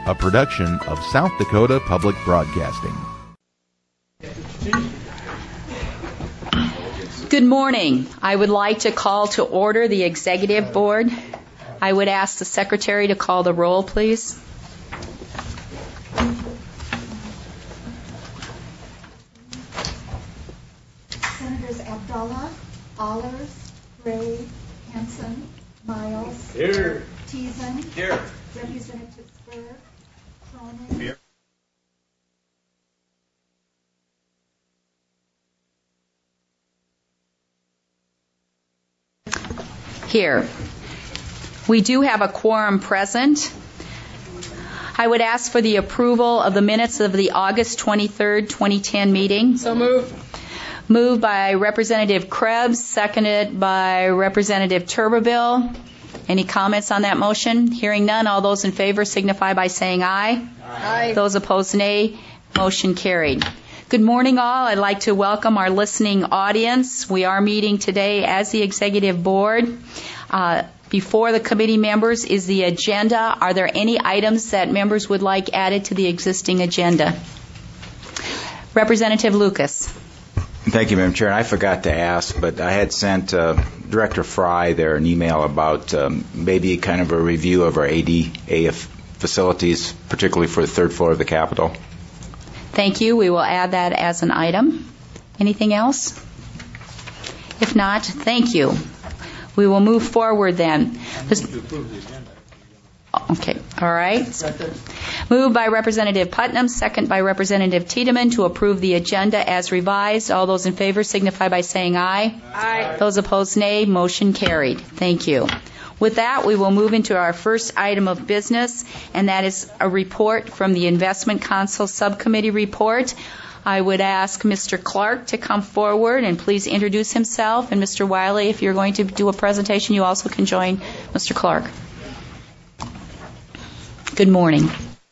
a production of South Dakota Public Broadcasting. Good morning. I would like to call to order the Executive Board. I would ask the Secretary to call the roll, please. Senators Abdullah, Allers, Gray, Hansen, Miles, Here. Teason, Here. Representative Spur, Cronin. Here. Here. We do have a quorum present. I would ask for the approval of the minutes of the August 23rd, 2010 meeting. So moved. Moved by Representative Krebs, seconded by Representative Tuberville. Any comments on that motion? Hearing none, all those in favor signify by saying aye. Aye. Those opposed, nay. Motion carried. Good morning, all. I'd like to welcome our listening audience. We are meeting today as the Executive Board. Before the committee members is the agenda. Are there any items that members would like added to the existing agenda? Representative Lucas. Thank you, Madam Chair. And I forgot to ask, but I had sent Director Fry there an email about maybe kind of a review of our ADA facilities, particularly for the third floor of the Capitol. Thank you. We will add that as an item. Anything else? If not, thank you. We will move forward then. Okay. All right. Moved by Representative Putnam, second by Representative Tiedemann to approve the agenda as revised. All those in favor signify by saying aye. Aye. Those opposed, nay. Motion carried. Thank you. With that, we will move into our first item of business, and that is a report from the Investment Council Subcommittee report. I would ask Mr. Clark to come forward and please introduce himself. And Mr. Wiley, if you're going to do a presentation, you also can join Mr. Clark. Good morning.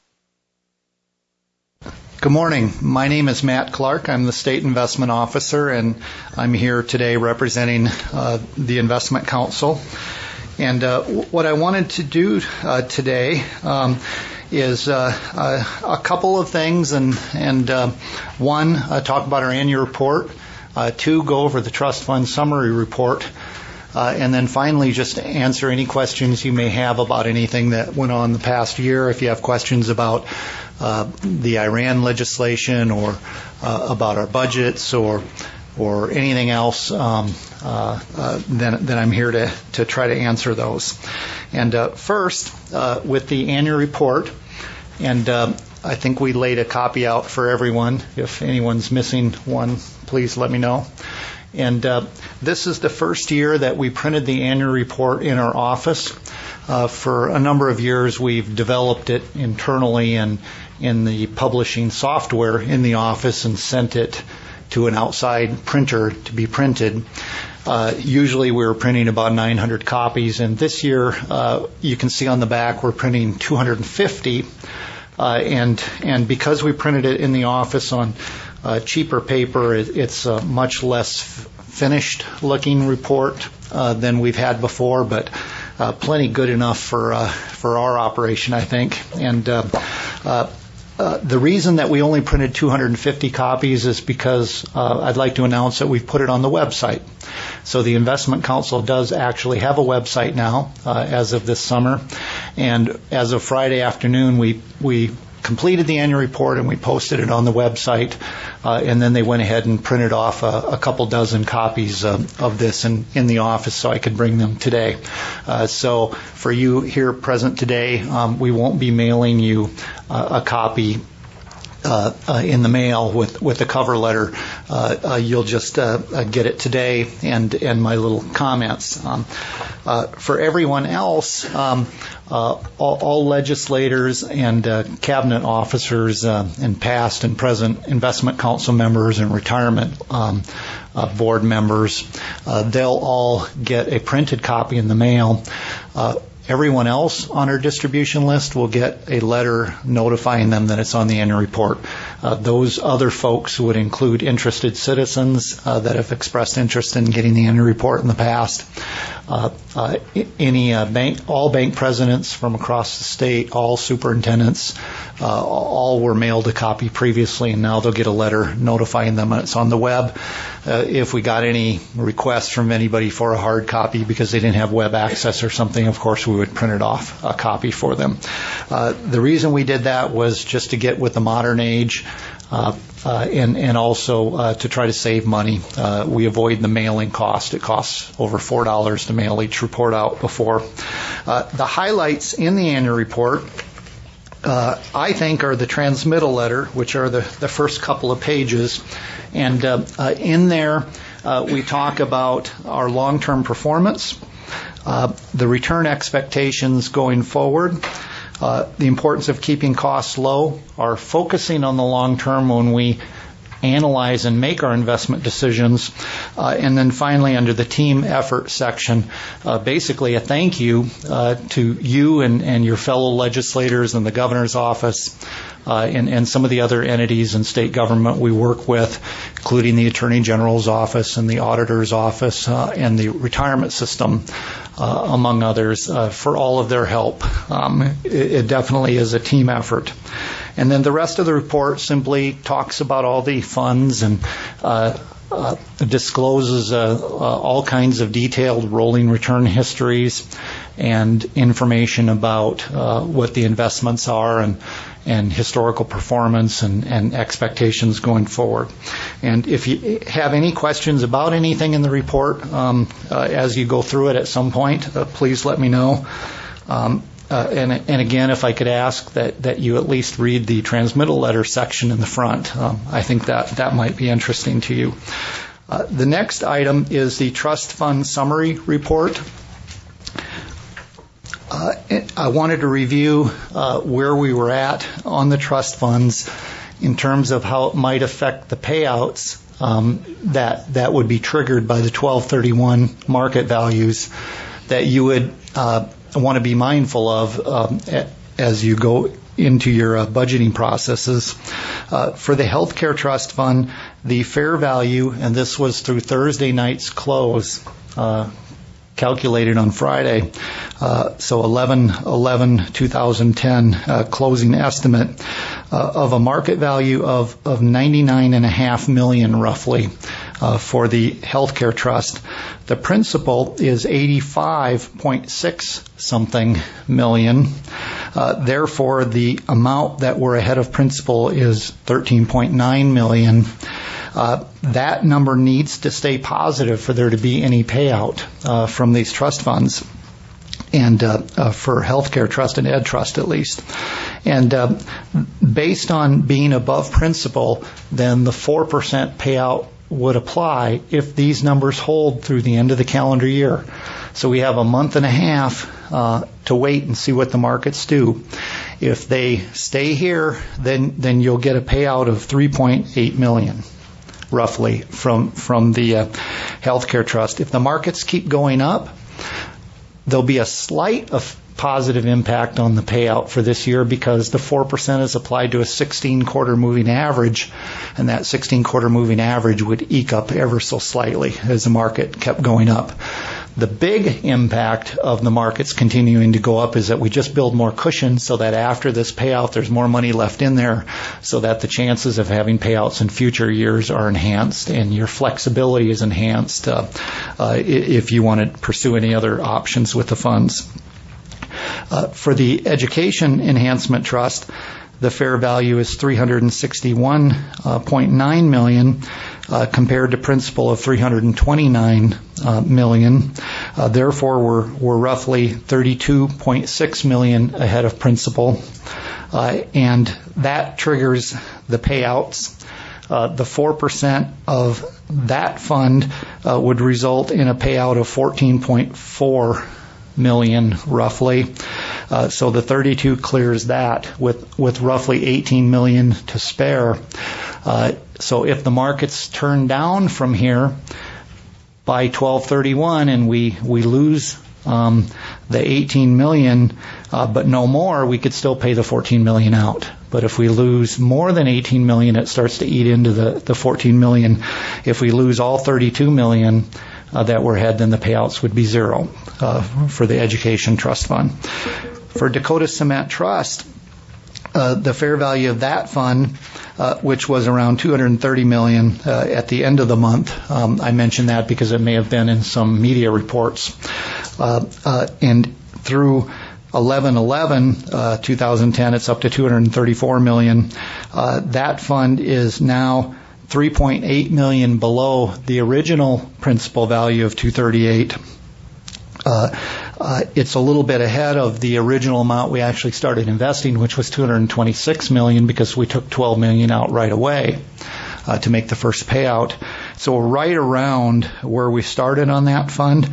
Good morning. My name is Matt Clark. I'm the State Investment Officer, and I'm here today representing the Investment Council. And what I wanted to do today is a couple of things, and one, talk about our annual report, two, go over the trust fund summary report, and then finally just answer any questions you may have about anything that went on the past year. If you have questions about the Iran legislation or about our budgets or anything else, then I'm here to try to answer those. And first, with the annual report, and I think we laid a copy out for everyone. If anyone's missing one, please let me know. And this is the first year that we printed the annual report in our office. For a number of years, we've developed it internally and in the publishing software in the office and sent it to an outside printer to be printed. Usually we were printing about 900 copies, and this year you can see on the back we're printing 250. And because we printed it in the office on cheaper paper, it's a much less finished looking report than we've had before, but plenty good enough for our operation, I think. And the reason that we only printed 250 copies is because I'd like to announce that we've put it on the website. So the Investment Council does actually have a website now as of this summer. And as of Friday afternoon, we completed the annual report and we posted it on the website. And then they went ahead and printed off a couple dozen copies of this in the office so I could bring them today. So for you here present today, we won't be mailing you a copy in the mail with the cover letter. You'll just get it today and my little comments. For everyone else, all legislators and cabinet officers and past and present investment council members and retirement board members, they'll all get a printed copy in the mail. Everyone else on our distribution list will get a letter notifying them that it's on the annual report. Those other folks would include interested citizens that have expressed interest in getting the annual report in the past. all bank presidents from across the state, all superintendents, all were mailed a copy previously, and now they'll get a letter notifying them. It's on the web. If we got any requests from anybody for a hard copy because they didn't have web access or something, of course we would print it off, a copy for them. The reason we did that was just to get with the modern age, and also to try to save money. We avoid the mailing cost. It costs over $4 to mail each report out before. The highlights in the annual report, I think, are the transmittal letter, which are the first couple of pages. And in there, we talk about our long-term performance, the return expectations going forward, the importance of keeping costs low, our focusing on the long term when we analyze and make our investment decisions, and then finally under the team effort section, basically a thank you to you and your fellow legislators and the governor's office and some of the other entities in state government we work with, including the Attorney General's office and the Auditor's office and the retirement system, among others, for all of their help. It definitely is a team effort. And then the rest of the report simply talks about all the funds and discloses all kinds of detailed rolling return histories and information about what the investments are and historical performance and expectations going forward. And if you have any questions about anything in the report as you go through it at some point, please let me know. And again, if I could ask that you at least read the transmittal letter section in the front. I think that might be interesting to you. The next item is the trust fund summary report. I wanted to review where we were at on the trust funds in terms of how it might affect the payouts that would be triggered by the 12/31 market values that you would want to be mindful of as you go into your budgeting processes. For the healthcare trust fund, the fair value, and this was through Thursday night's close, calculated on Friday, so 11/11/2010 closing estimate of a market value of $99.5 million roughly for the healthcare trust. The principal is $85.6 something million. Therefore, the amount that we're ahead of principal is $13.9 million. That number needs to stay positive for there to be any payout from these trust funds, and for healthcare trust and ed trust at least. And based on being above principal, then the 4% payout would apply if these numbers hold through the end of the calendar year. So we have a month and a half to wait and see what the markets do. If they stay here, then you'll get a payout of $3.8 million. Roughly from the healthcare trust. If the markets keep going up, there'll be a slight of positive impact on the payout for this year because the 4% is applied to a 16-quarter moving average, and that 16-quarter moving average would eke up ever so slightly as the market kept going up. The big impact of the markets continuing to go up is that we just build more cushion so that after this payout there's more money left in there so that the chances of having payouts in future years are enhanced and your flexibility is enhanced if you want to pursue any other options with the funds. For the Education Enhancement Trust, the fair value is $361.9 million compared to principal of $329 million. Therefore, we're roughly $32.6 million ahead of principal, and that triggers the payouts. The 4% of that fund would result in a payout of $14.4 million roughly. So the 32 clears that with roughly $18 million to spare. So if the markets turn down from here by 12/31 and we lose the $18 million, but no more, we could still pay the $14 million out. But if we lose more than $18 million, it starts to eat into the $14 million. If we lose all $32 million, that were ahead, then the payouts would be zero for the Education Trust Fund. For Dakota Cement Trust, the fair value of that fund, which was around $230 million at the end of the month. I mention that because it may have been in some media reports. And through 11/11/2010, it's up to $234 million. That fund is now $3.8 million below the original principal value of $238. It's a little bit ahead of the original amount we actually started investing, which was $226 million, because we took $12 million out right away to make the first payout. So we're right around where we started on that fund.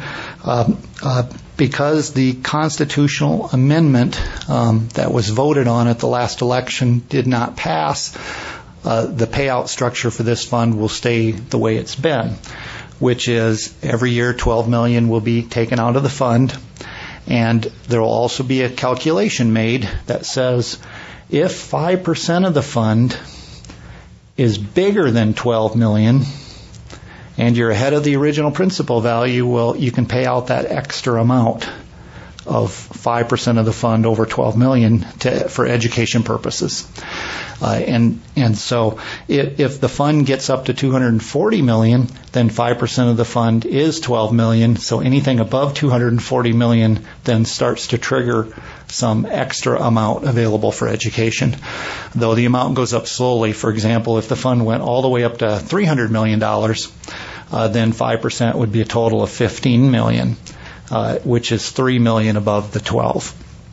Because the constitutional amendment that was voted on at the last election did not pass, the payout structure for this fund will stay the way it's been, which is every year $12 million will be taken out of the fund, and there will also be a calculation made that says if 5% of the fund is bigger than $12 million and you're ahead of the original principal value, well, you can pay out that extra amount of 5% of the fund over $12 million for education purposes. And so if the fund gets up to $240 million, then 5% of the fund is $12 million. So anything above $240 million then starts to trigger some extra amount available for education. Though the amount goes up slowly. For example, if the fund went all the way up to $300 million, then 5% would be a total of $15 million. Which is $3 million above the 12.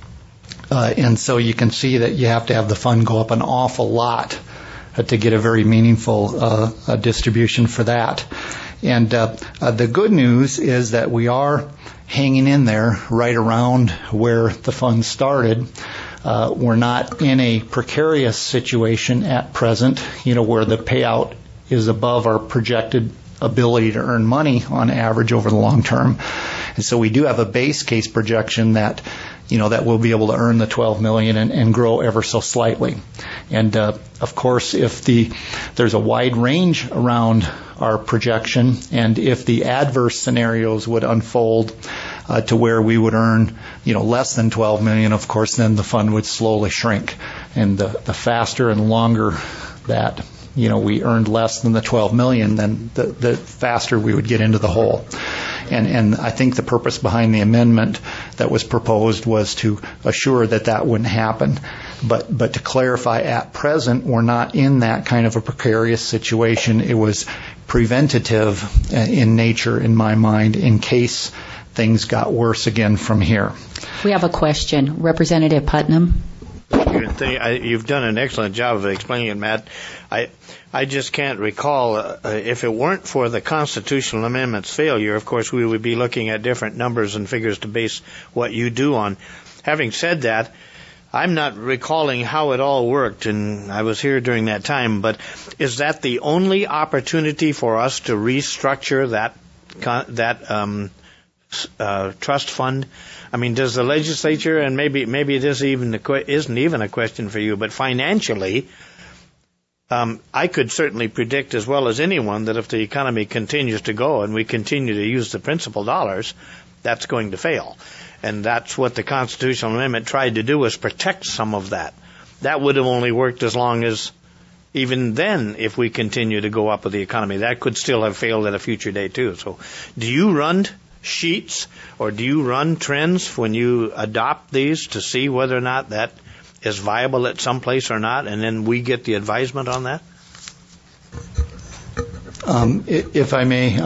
And so you can see that you have to have the fund go up an awful lot to get a very meaningful distribution for that. And the good news is that we are hanging in there right around where the fund started. We're not in a precarious situation at present, where the payout is above our projected ability to earn money on average over the long term. And so we do have a base case projection that, that we'll be able to earn the $12 million and grow ever so slightly. And of course, if there's a wide range around our projection, and if the adverse scenarios would unfold to where we would earn, less than $12 million, of course, then the fund would slowly shrink. And the faster and longer that we earned less than the $12 million, then the faster we would get into the hole. And I think the purpose behind the amendment that was proposed was to assure that that wouldn't happen. But to clarify, at present, we're not in that kind of a precarious situation. It was preventative in nature, in my mind, in case things got worse again from here. We have a question. Representative Putnam. You've done an excellent job of explaining it, Matt. I just can't recall, if it weren't for the constitutional amendment's failure, of course, we would be looking at different numbers and figures to base what you do on. Having said that, I'm not recalling how it all worked, and I was here during that time, but is that the only opportunity for us to restructure that trust fund? I mean, does the legislature, and maybe this isn't even a question for you, but financially, I could certainly predict as well as anyone that if the economy continues to go and we continue to use the principal dollars, that's going to fail. And that's what the constitutional amendment tried to do, was protect some of that. That would have only worked as long as, even then, if we continue to go up with the economy, that could still have failed at a future date too. So do you run sheets or do you run trends when you adopt these to see whether or not that is viable at some place or not, and then we get the advisement on that? If I may,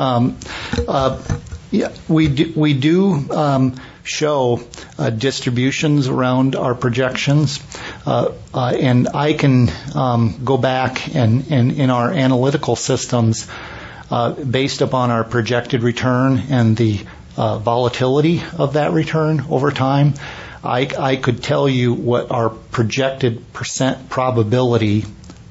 we do show distributions around our projections, and I can go back and in our analytical systems, based upon our projected return and the volatility of that return over time, I could tell you what our projected percent probability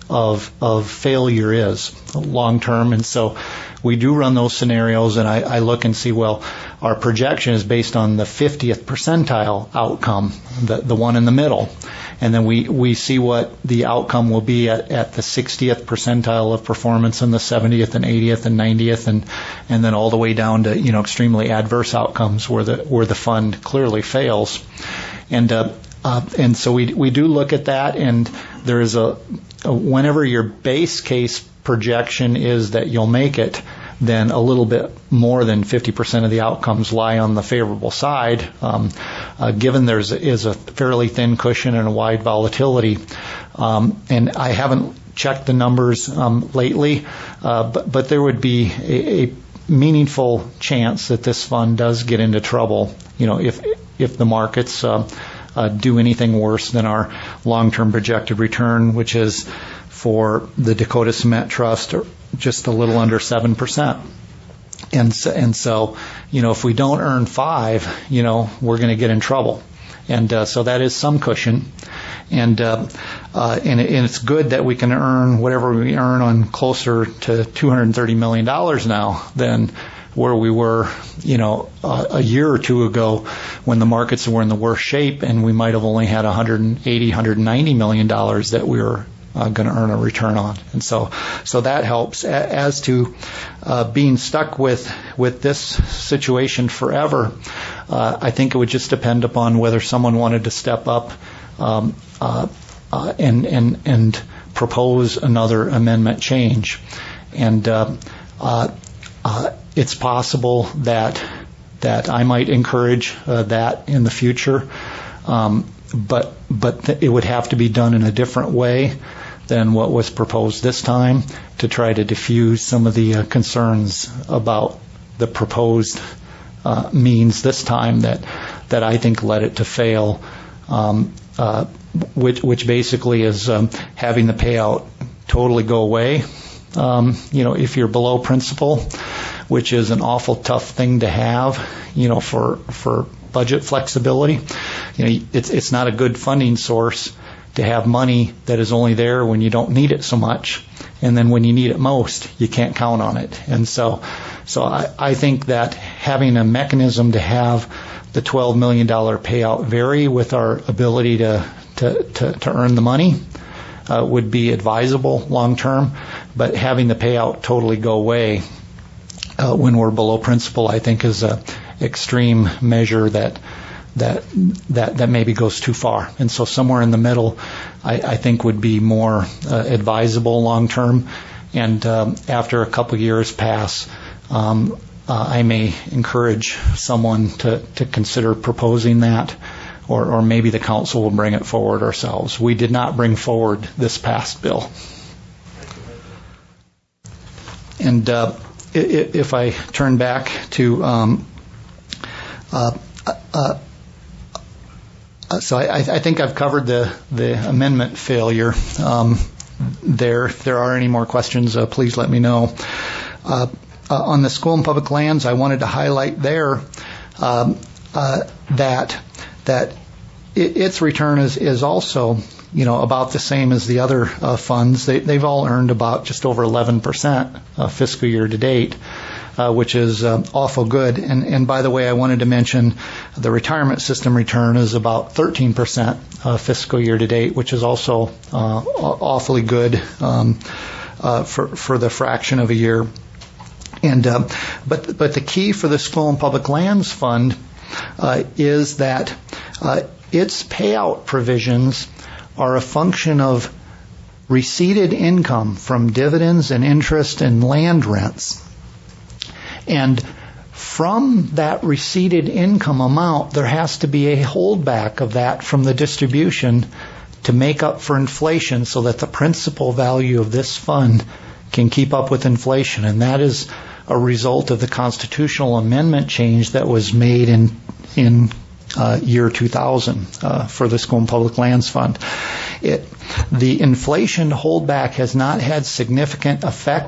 of failure is long term. And so we do run those scenarios, and I look and see, well, our projection is based on the 50th percentile outcome, the one in the middle. And then we see what the outcome will be at the 60th percentile of performance, and the 70th and 80th and 90th, and then all the way down to extremely adverse outcomes where the fund clearly fails. And so we do look at that, and there is whenever your base case projection is that you'll make it, then a little bit more than 50% of the outcomes lie on the favorable side. Given there is a fairly thin cushion and a wide volatility, and I haven't checked the numbers lately, but there would be a meaningful chance that this fund does get into trouble, if the markets do anything worse than our long-term projected return, which is for the Dakota Cement Trust just a little under 7%. And so, if we don't earn 5, we're going to get in trouble. And so that is some cushion. And it's good that we can earn whatever we earn on closer to $230 million now than where we were, a year or two ago when the markets were in the worst shape, and we might have only had $180, $190 million that we were going to earn a return on. And so that helps. As to being stuck with this situation forever, I think it would just depend upon whether someone wanted to step up and propose another amendment change. And it's possible that I might encourage that in the future, but it would have to be done in a different way than what was proposed this time to try to diffuse some of the concerns about the proposed means this time that I think led it to fail, which basically is having the payout totally go away. If you're below principal, which is an awful tough thing to have, for budget flexibility. It's not a good funding source to have money that is only there when you don't need it so much, and then when you need it most, you can't count on it. And so I think that having a mechanism to have the $12 million payout vary with our ability to earn the money would be advisable long term, but having the payout totally go away when we're below principal, I think, is a extreme measure that maybe goes too far. And so somewhere in the middle, I think, would be more advisable long term. And after a couple years pass, I may encourage someone to consider proposing that, or maybe the council will bring it forward ourselves. We did not bring forward this past bill. And if I turn back to so I think I've covered the amendment failure. If there are any more questions, please let me know. On the School and Public Lands, I wanted to highlight there that its return is also about the same as the other funds. They've all earned about just over 11% fiscal year to date, which is awful good. And by the way, I wanted to mention the retirement system return is about 13% fiscal year to date, which is also awfully good for the fraction of a year. And but the key for the School and Public Lands Fund is that its payout provisions are a function of receipted income from dividends and interest and land rents. And from that receipted income amount, there has to be a holdback of that from the distribution to make up for inflation so that the principal value of this fund can keep up with inflation. And that is a result of the constitutional amendment change that was made in year 2000 for the School and Public Lands Fund. The inflation holdback has not had significant effect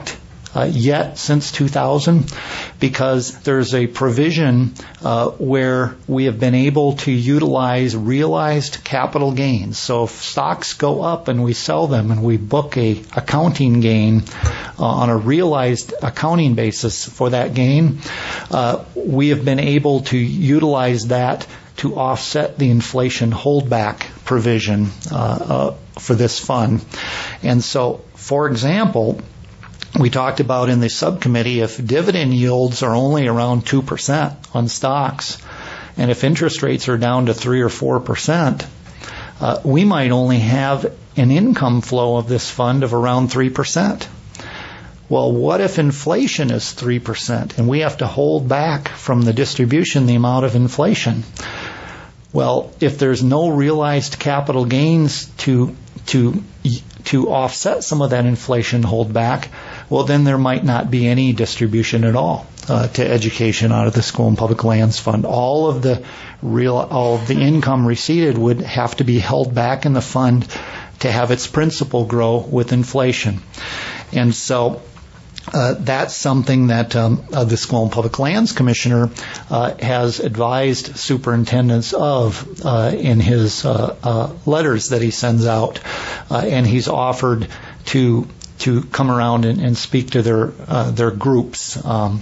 yet since 2000, because there's a provision where we have been able to utilize realized capital gains. So if stocks go up and we sell them and we book a accounting gain on a realized accounting basis for that gain, we have been able to utilize that to offset the inflation holdback provision for this fund. And so, for example, we talked about in the subcommittee, if dividend yields are only around 2% on stocks, and if interest rates are down to 3 or 4%, we might only have an income flow of this fund of around 3%. Well, what if inflation is 3% and we have to hold back from the distribution the amount of inflation? Well, if there's no realized capital gains to offset some of that inflation holdback, well, then there might not be any distribution at all to education out of the School and Public Lands Fund. All of the income received would have to be held back in the fund to have its principal grow with inflation. And so that's something that the School and Public Lands Commissioner has advised superintendents of in his letters that he sends out, and he's offered to come around and speak to their groups, and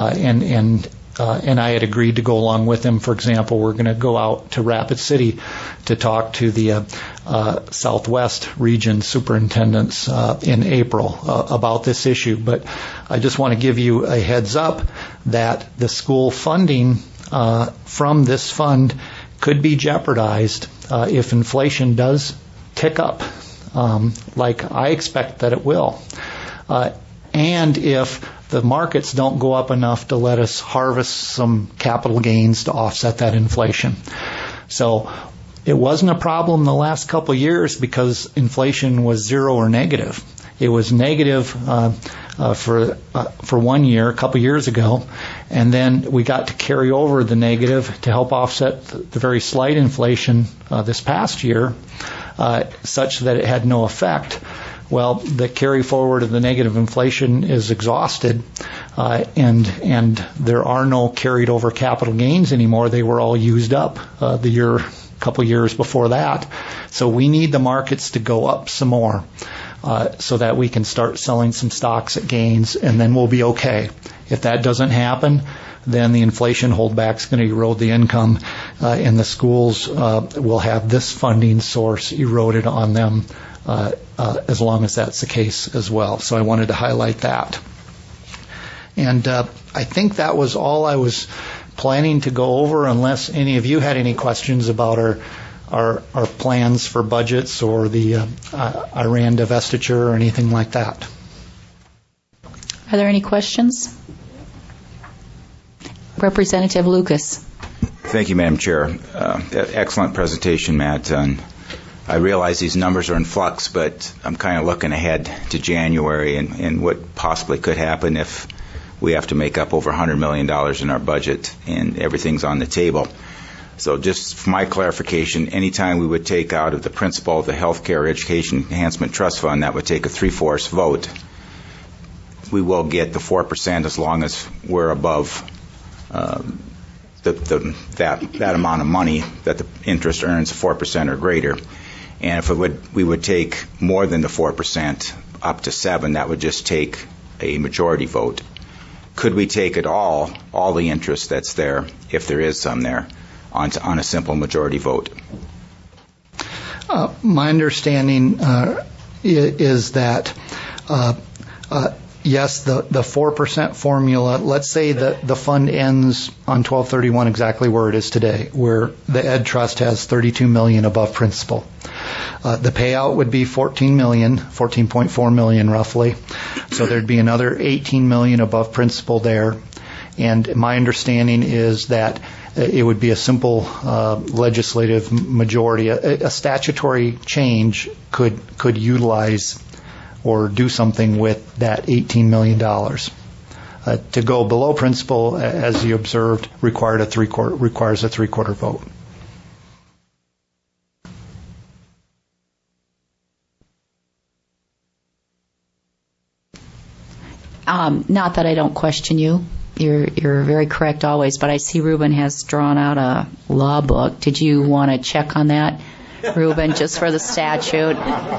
I had agreed to go along with him. For example, we're going to go out to Rapid City to talk to the Southwest region superintendents in April about this issue. But I just want to give you a heads up that the school funding from this fund could be jeopardized if inflation does tick up, like I expect that it will. And if the markets don't go up enough to let us harvest some capital gains to offset that inflation. So it wasn't a problem the last couple of years because inflation was zero or negative. It was negative for 1 year, a couple of years ago, and then we got to carry over the negative to help offset the very slight inflation this past year, such that it had no effect. Well, the carry forward of the negative inflation is exhausted, and there are no carried over capital gains anymore. They were all used up couple years before that. So we need the markets to go up some more so that we can start selling some stocks at gains, and then we'll be okay. If that doesn't happen, then the inflation holdback is going to erode the income, and the schools will have this funding source eroded on them as long as that's the case as well. So I wanted to highlight that. And I think that was all I was planning to go over, unless any of you had any questions about our plans for budgets or the Iran divestiture or anything like that. Are there any questions? Representative Lucas. Thank you, Madam Chair. Excellent presentation, Matt. I realize these numbers are in flux, but I'm kind of looking ahead to January and what possibly could happen if we have to make up over $100 million in our budget and everything's on the table. So just for my clarification, anytime we would take out of the principal of the Healthcare Education Enhancement Trust Fund, that would take a 3/4 vote. We will get the 4% as long as we're above that amount of money that the interest earns 4% or greater. And if we would take more than the 4%, up to 7%, that would just take a majority vote. Could we take it all the interest that's there, if there is some there, on a simple majority vote? My understanding is that yes, the 4% formula, let's say that the fund ends on 12/31 exactly where it is today, where the Ed Trust has $32 million above principal. The payout would be $14.4 million roughly. So there'd be another $18 million above principal there. And my understanding is that it would be a simple legislative majority. A statutory change could utilize or do something with that $18 million. To go below principal, as you observed, requires a three-quarter vote. Not that I don't question you. You're very correct always, but I see Ruben has drawn out a law book. Did you want to check on that, Ruben, just for the statute?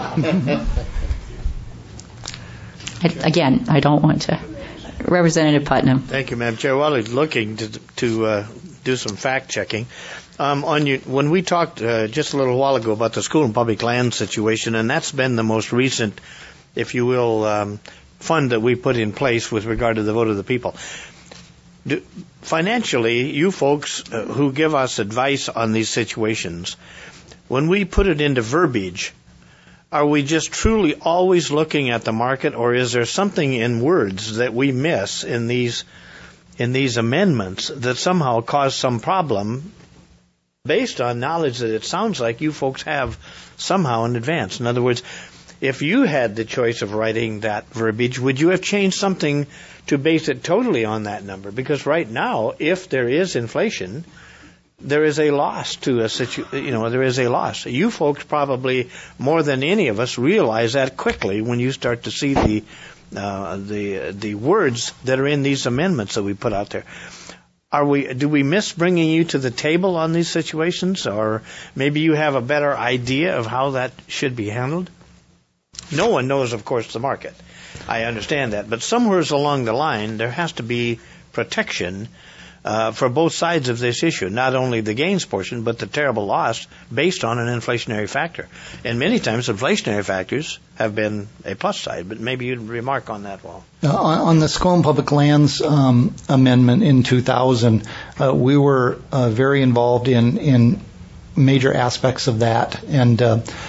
Again, I don't want to. Representative Putnam. Thank you, Madam Chair. While he's looking to do some fact checking, when we talked just a little while ago about the school and public land situation, and that's been the most recent, if you will, fund that we put in place with regard to the vote of the people. Financially, you folks who give us advice on these situations, when we put it into verbiage, are we just truly always looking at the market, or is there something in words that we miss in these amendments that somehow cause some problem based on knowledge that it sounds like you folks have somehow in advance? In other words, if you had the choice of writing that verbiage, would you have changed something to base it totally on that number? Because right now, if there is inflation, there is a loss to there is a loss. You folks probably more than any of us realize that quickly when you start to see the words that are in these amendments that we put out there. Do we miss bringing you to the table on these situations, or maybe you have a better idea of how that should be handled? No one knows, of course, the market. I understand that, but somewhere along the line there has to be protection for both sides of this issue, not only the gains portion, but the terrible loss based on an inflationary factor. And many times inflationary factors have been a plus side, but maybe you'd remark on that, Wal. On the School and Public Lands amendment in 2000, we were very involved in major aspects of that, and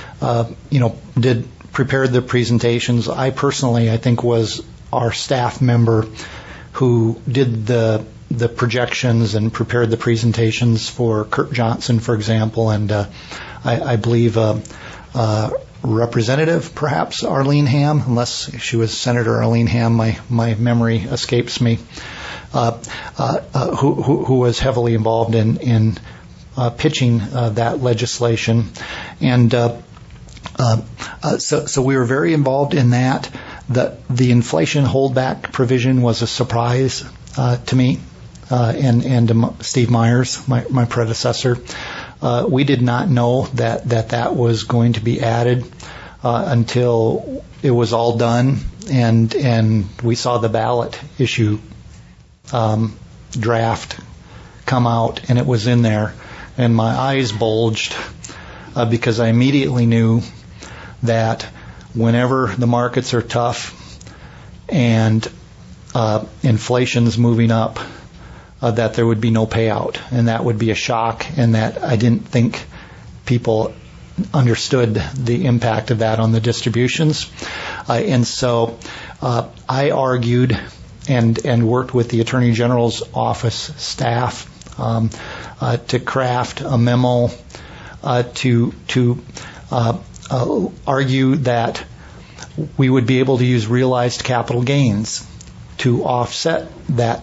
prepared the presentations. I personally, I think, was our staff member who did the projections and prepared the presentations for Kurt Johnson, for example, and I believe Representative, perhaps, Arlene Ham, unless she was Senator Arlene Ham, my memory escapes me, who was heavily involved in pitching that legislation. And so we were very involved in that. The inflation holdback provision was a surprise to me and to Steve Myers, my predecessor. We did not know that was going to be added until it was all done, and we saw the ballot issue draft come out, and it was in there, and my eyes bulged because I immediately knew that whenever the markets are tough and inflation's moving up, that there would be no payout, and that would be a shock, and that I didn't think people understood the impact of that on the distributions. And so I argued and worked with the Attorney General's office staff to craft a memo to argue that we would be able to use realized capital gains to offset that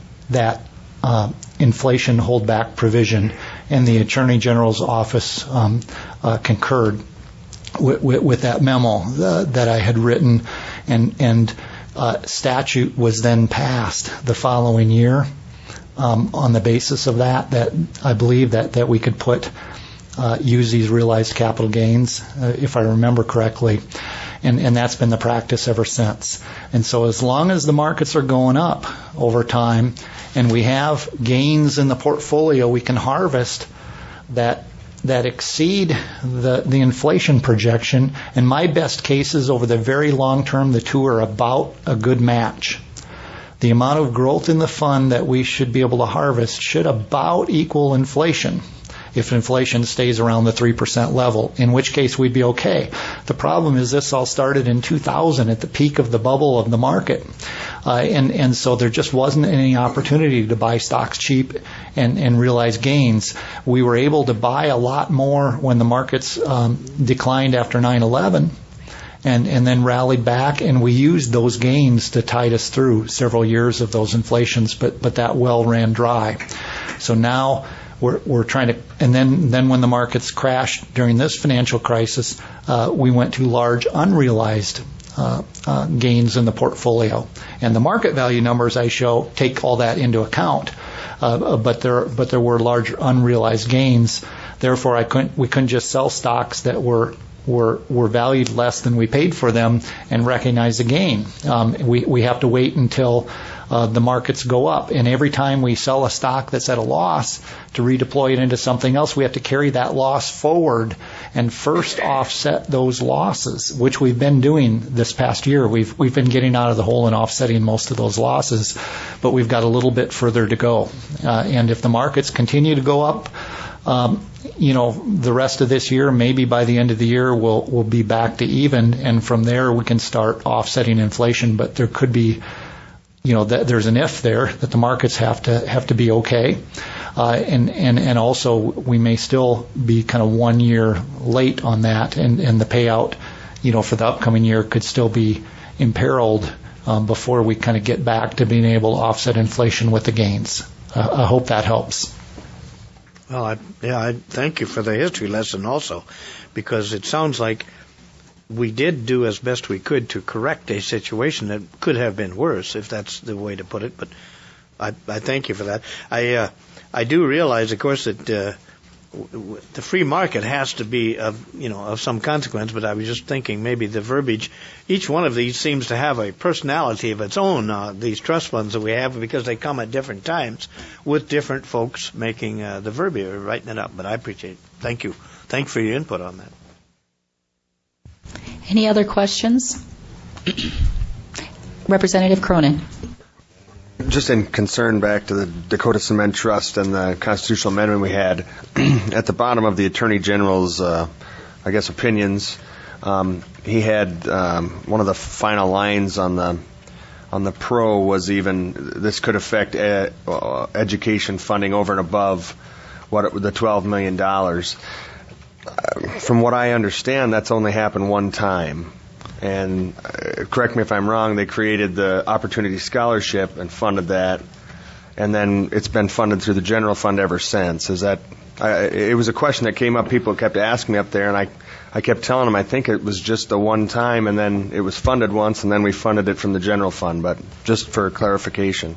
inflation holdback provision, and the Attorney General's office concurred with that memo that I had written, and statute was then passed the following year on the basis of that I believe that we could use these realized capital gains, if I remember correctly, and that's been the practice ever since. And so as long as the markets are going up over time and we have gains in the portfolio we can harvest that exceed the inflation projection, and my best cases over the very long term, the two are about a good match. The amount of growth in the fund that we should be able to harvest should about equal inflation, if inflation stays around the 3% level, in which case we'd be okay. The problem is this all started in 2000 at the peak of the bubble of the market. And so there just wasn't any opportunity to buy stocks cheap and realize gains. We were able to buy a lot more when the markets declined after 9/11 and then rallied back, and we used those gains to tide us through several years of those inflations, but that well ran dry. So now we're trying to, and then when the markets crashed during this financial crisis, we went to large unrealized gains in the portfolio. And the market value numbers I show take all that into account. But there were large unrealized gains. Therefore, we couldn't just sell stocks that were valued less than we paid for them and recognize a gain. We have to wait until the markets go up. And every time we sell a stock that's at a loss to redeploy it into something else, we have to carry that loss forward and first offset those losses, which we've been doing this past year. We've been getting out of the hole and offsetting most of those losses, but we've got a little bit further to go. And if the markets continue to go up, the rest of this year, maybe by the end of the year, we'll be back to even, and from there we can start offsetting inflation. But there could be, there's an if there that the markets have to be okay, and also we may still be kind of 1 year late on that, and the payout, for the upcoming year could still be imperiled before we kind of get back to being able to offset inflation with the gains. I hope that helps. Well, I thank you for the history lesson also, because it sounds like we did do as best we could to correct a situation that could have been worse, if that's the way to put it. But I thank you for that. I do realize, of course, that the free market has to be of some consequence. But I was just thinking maybe the verbiage. Each one of these seems to have a personality of its own. These trust funds that we have, because they come at different times with different folks making the verbiage or writing it up. But I appreciate it. Thank you. Thank you for your input on that. Any other questions? Representative Cronin. Just in concern back to the Dakota Cement Trust and the constitutional amendment we had, at the bottom of the Attorney General's, opinions, he had one of the final lines on the pro was even, this could affect education funding over and above the $12 million. From what I understand, that's only happened one time. And correct me if I'm wrong, they created the Opportunity Scholarship and funded that, and then it's been funded through the general fund ever since. It was a question that came up, people kept asking me up there, and I kept telling them I think it was just a one time, and then it was funded once, and then we funded it from the general fund, but just for clarification.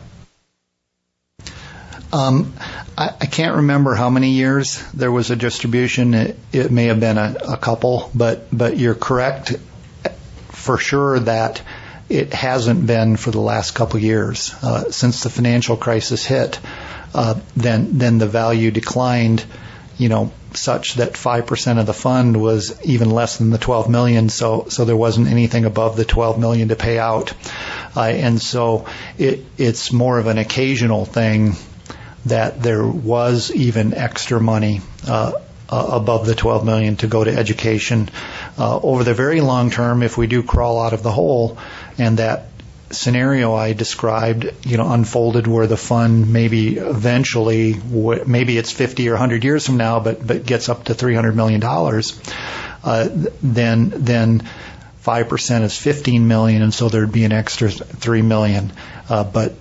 I can't remember how many years there was a distribution. It may have been a couple, but you're correct for sure that it hasn't been for the last couple of years. Since the financial crisis hit, then the value declined, such that 5% of the fund was even less than the $12 million, so there wasn't anything above the $12 million to pay out. And so it's more of an occasional thing that there was even extra money above the $12 million to go to education. Over the very long term, if we do crawl out of the hole, and that scenario I described, unfolded where the fund maybe eventually, maybe it's 50 or 100 years from now, but gets up to $300 million, then 5% is $15 million, and so there'd be an extra $3 million. But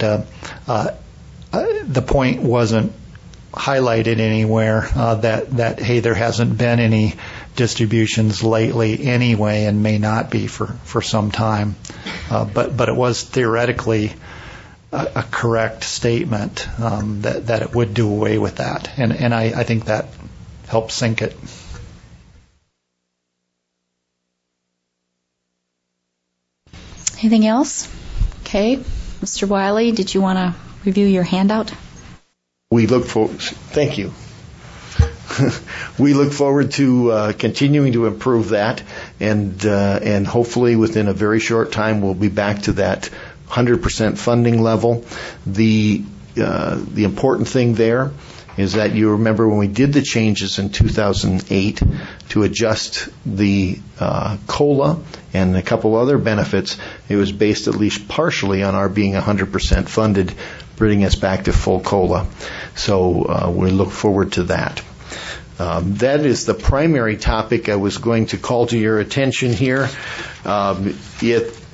the point wasn't highlighted anywhere that hey, there hasn't been any distributions lately anyway, and may not be for some time. But it was theoretically a correct statement that it would do away with that, and I think that helps sink it. Anything else? Okay, Mr. Wiley, did you want to review your handout? Thank you. We look forward to continuing to improve that, and hopefully within a very short time we'll be back to that 100% funding level. The important thing there is that you remember when we did the changes in 2008 to adjust the COLA and a couple other benefits, it was based at least partially on our being 100% funded, bringing us back to full COLA. So we look forward to that. That is the primary topic I was going to call to your attention here.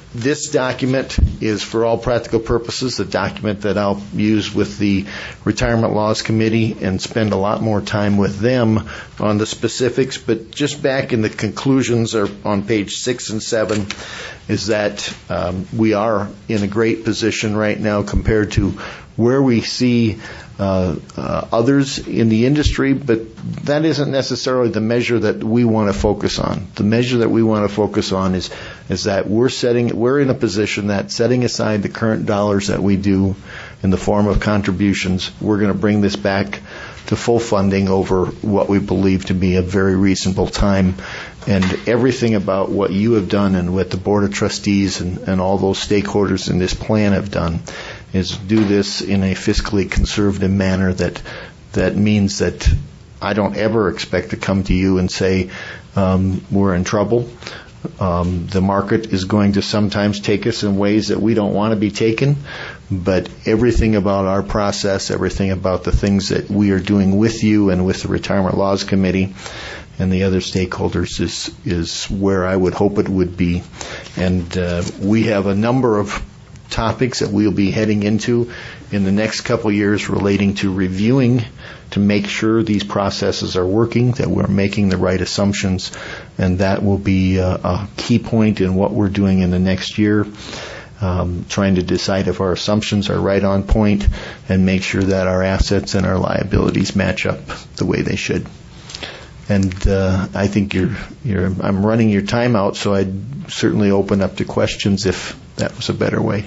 This document is, for all practical purposes, the document that I'll use with the Retirement Laws Committee and spend a lot more time with them on the specifics. But just back in the conclusions are on page 6 and 7 is that we are in a great position right now compared to where we see others in the industry, but that isn't necessarily the measure that we want to focus on. The measure that we want to focus on is that we're in a position that, setting aside the current dollars that we do in the form of contributions, we're going to bring this back to full funding over what we believe to be a very reasonable time. And everything about what you have done and what the Board of Trustees and all those stakeholders in this plan have done is do this in a fiscally conservative manner that means that I don't ever expect to come to you and say we're in trouble. The market is going to sometimes take us in ways that we don't want to be taken, but everything about our process, everything about the things that we are doing with you and with the Retirement Laws Committee and the other stakeholders is where I would hope it would be. And we have a number of topics that we'll be heading into in the next couple years relating to reviewing to make sure these processes are working, that we're making the right assumptions, and that will be a key point in what we're doing in the next year, trying to decide if our assumptions are right on point and make sure that our assets and our liabilities match up the way they should. And I think I'm running your time out, so I'd certainly open up to questions if that was a better way.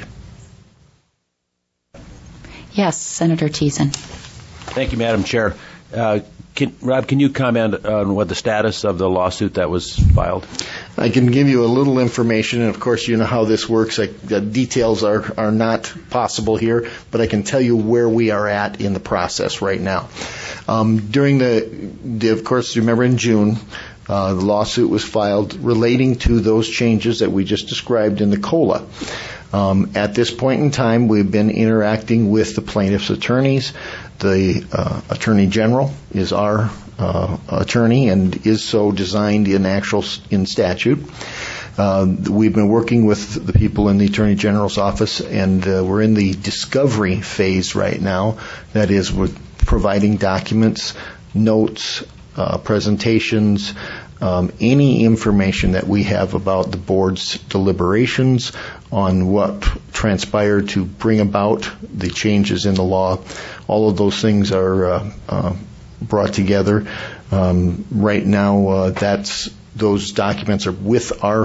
Yes, Senator Thiessen. Thank you, Madam Chair. Rob, can you comment on what the status of the lawsuit that was filed? I can give you a little information, and of course you know how this works. The details are not possible here, but I can tell you where we are at in the process right now. During of course, remember in June, the lawsuit was filed relating to those changes that we just described in the COLA. At this point in time, we've been interacting with the plaintiff's attorneys. The Attorney General is our attorney and is so designed in statute. We've been working with the people in the Attorney General's office, and we're in the discovery phase right now. That is, we're providing documents, notes, presentations, any information that we have about the board's deliberations on what transpired to bring about the changes in the law. All of those things are brought together. Right now, those documents are with our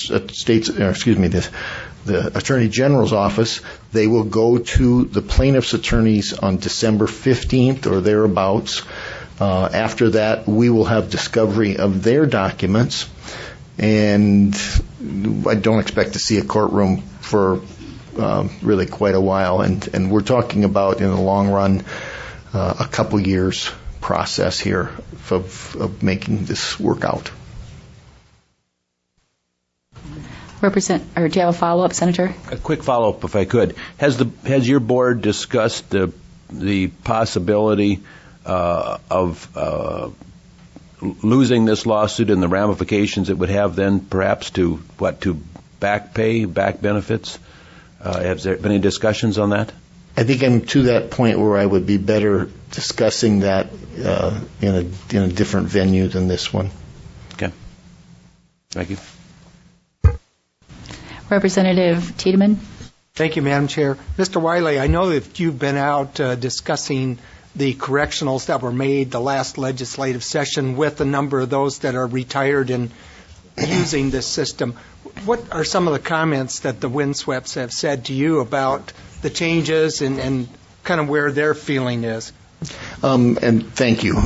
the Attorney General's office. They will go to the plaintiff's attorneys on December 15th or thereabouts. After that, we will have discovery of their documents, and I don't expect to see a courtroom for really quite a while. And we're talking about, in the long run, a couple years process here of making this work out. Do you have a follow-up, Senator? A quick follow-up, if I could. Has your board discussed the possibility of losing this lawsuit and the ramifications it would have then, perhaps to back pay, back benefits? Have there been any discussions on that? I think I'm to that point where I would be better discussing that in a different venue than this one. Okay. Thank you. Representative Tiedemann. Thank you, Madam Chair. Mr. Wiley, I know that you've been out discussing the correctionals that were made the last legislative session with a number of those that are retired and using this system. What are some of the comments that the windsweeps have said to you about the changes and kind of where their feeling is? And thank you.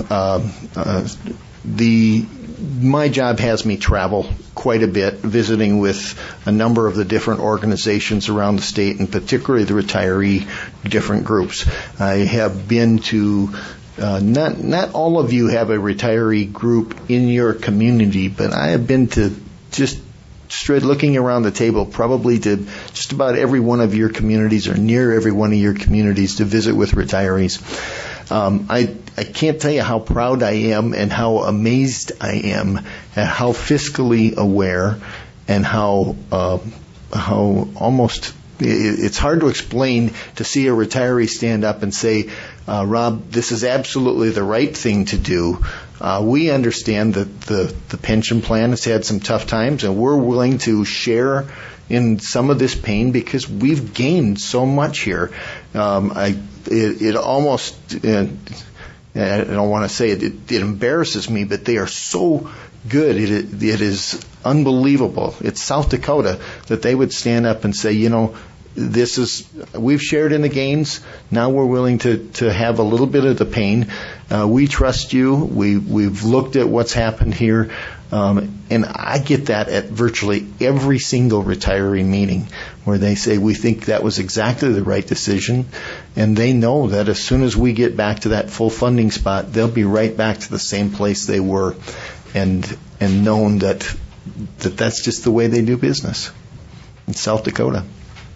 My job has me travel quite a bit, visiting with a number of the different organizations around the state, and particularly the retiree different groups. I have been to not all of you have a retiree group in your community, but I have been to, just straight looking around the table, probably to just about every one of your communities or near every one of your communities to visit with retirees. I can't tell you how proud I am and how amazed I am at how fiscally aware and how almost it's hard to explain to see a retiree stand up and say, Rob, this is absolutely the right thing to do. We understand that the pension plan has had some tough times, and we're willing to share in some of this pain because we've gained so much here. It almost, I don't want to say it embarrasses me, but they are so good. It is unbelievable. It's South Dakota that they would stand up and say, we've shared in the gains. Now we're willing to have a little bit of the pain. We trust you. We've looked at what's happened here. And I get that at virtually every single retiree meeting where they say, we think that was exactly the right decision. And they know that as soon as we get back to that full funding spot, they'll be right back to the same place they were and known that that's just the way they do business in South Dakota.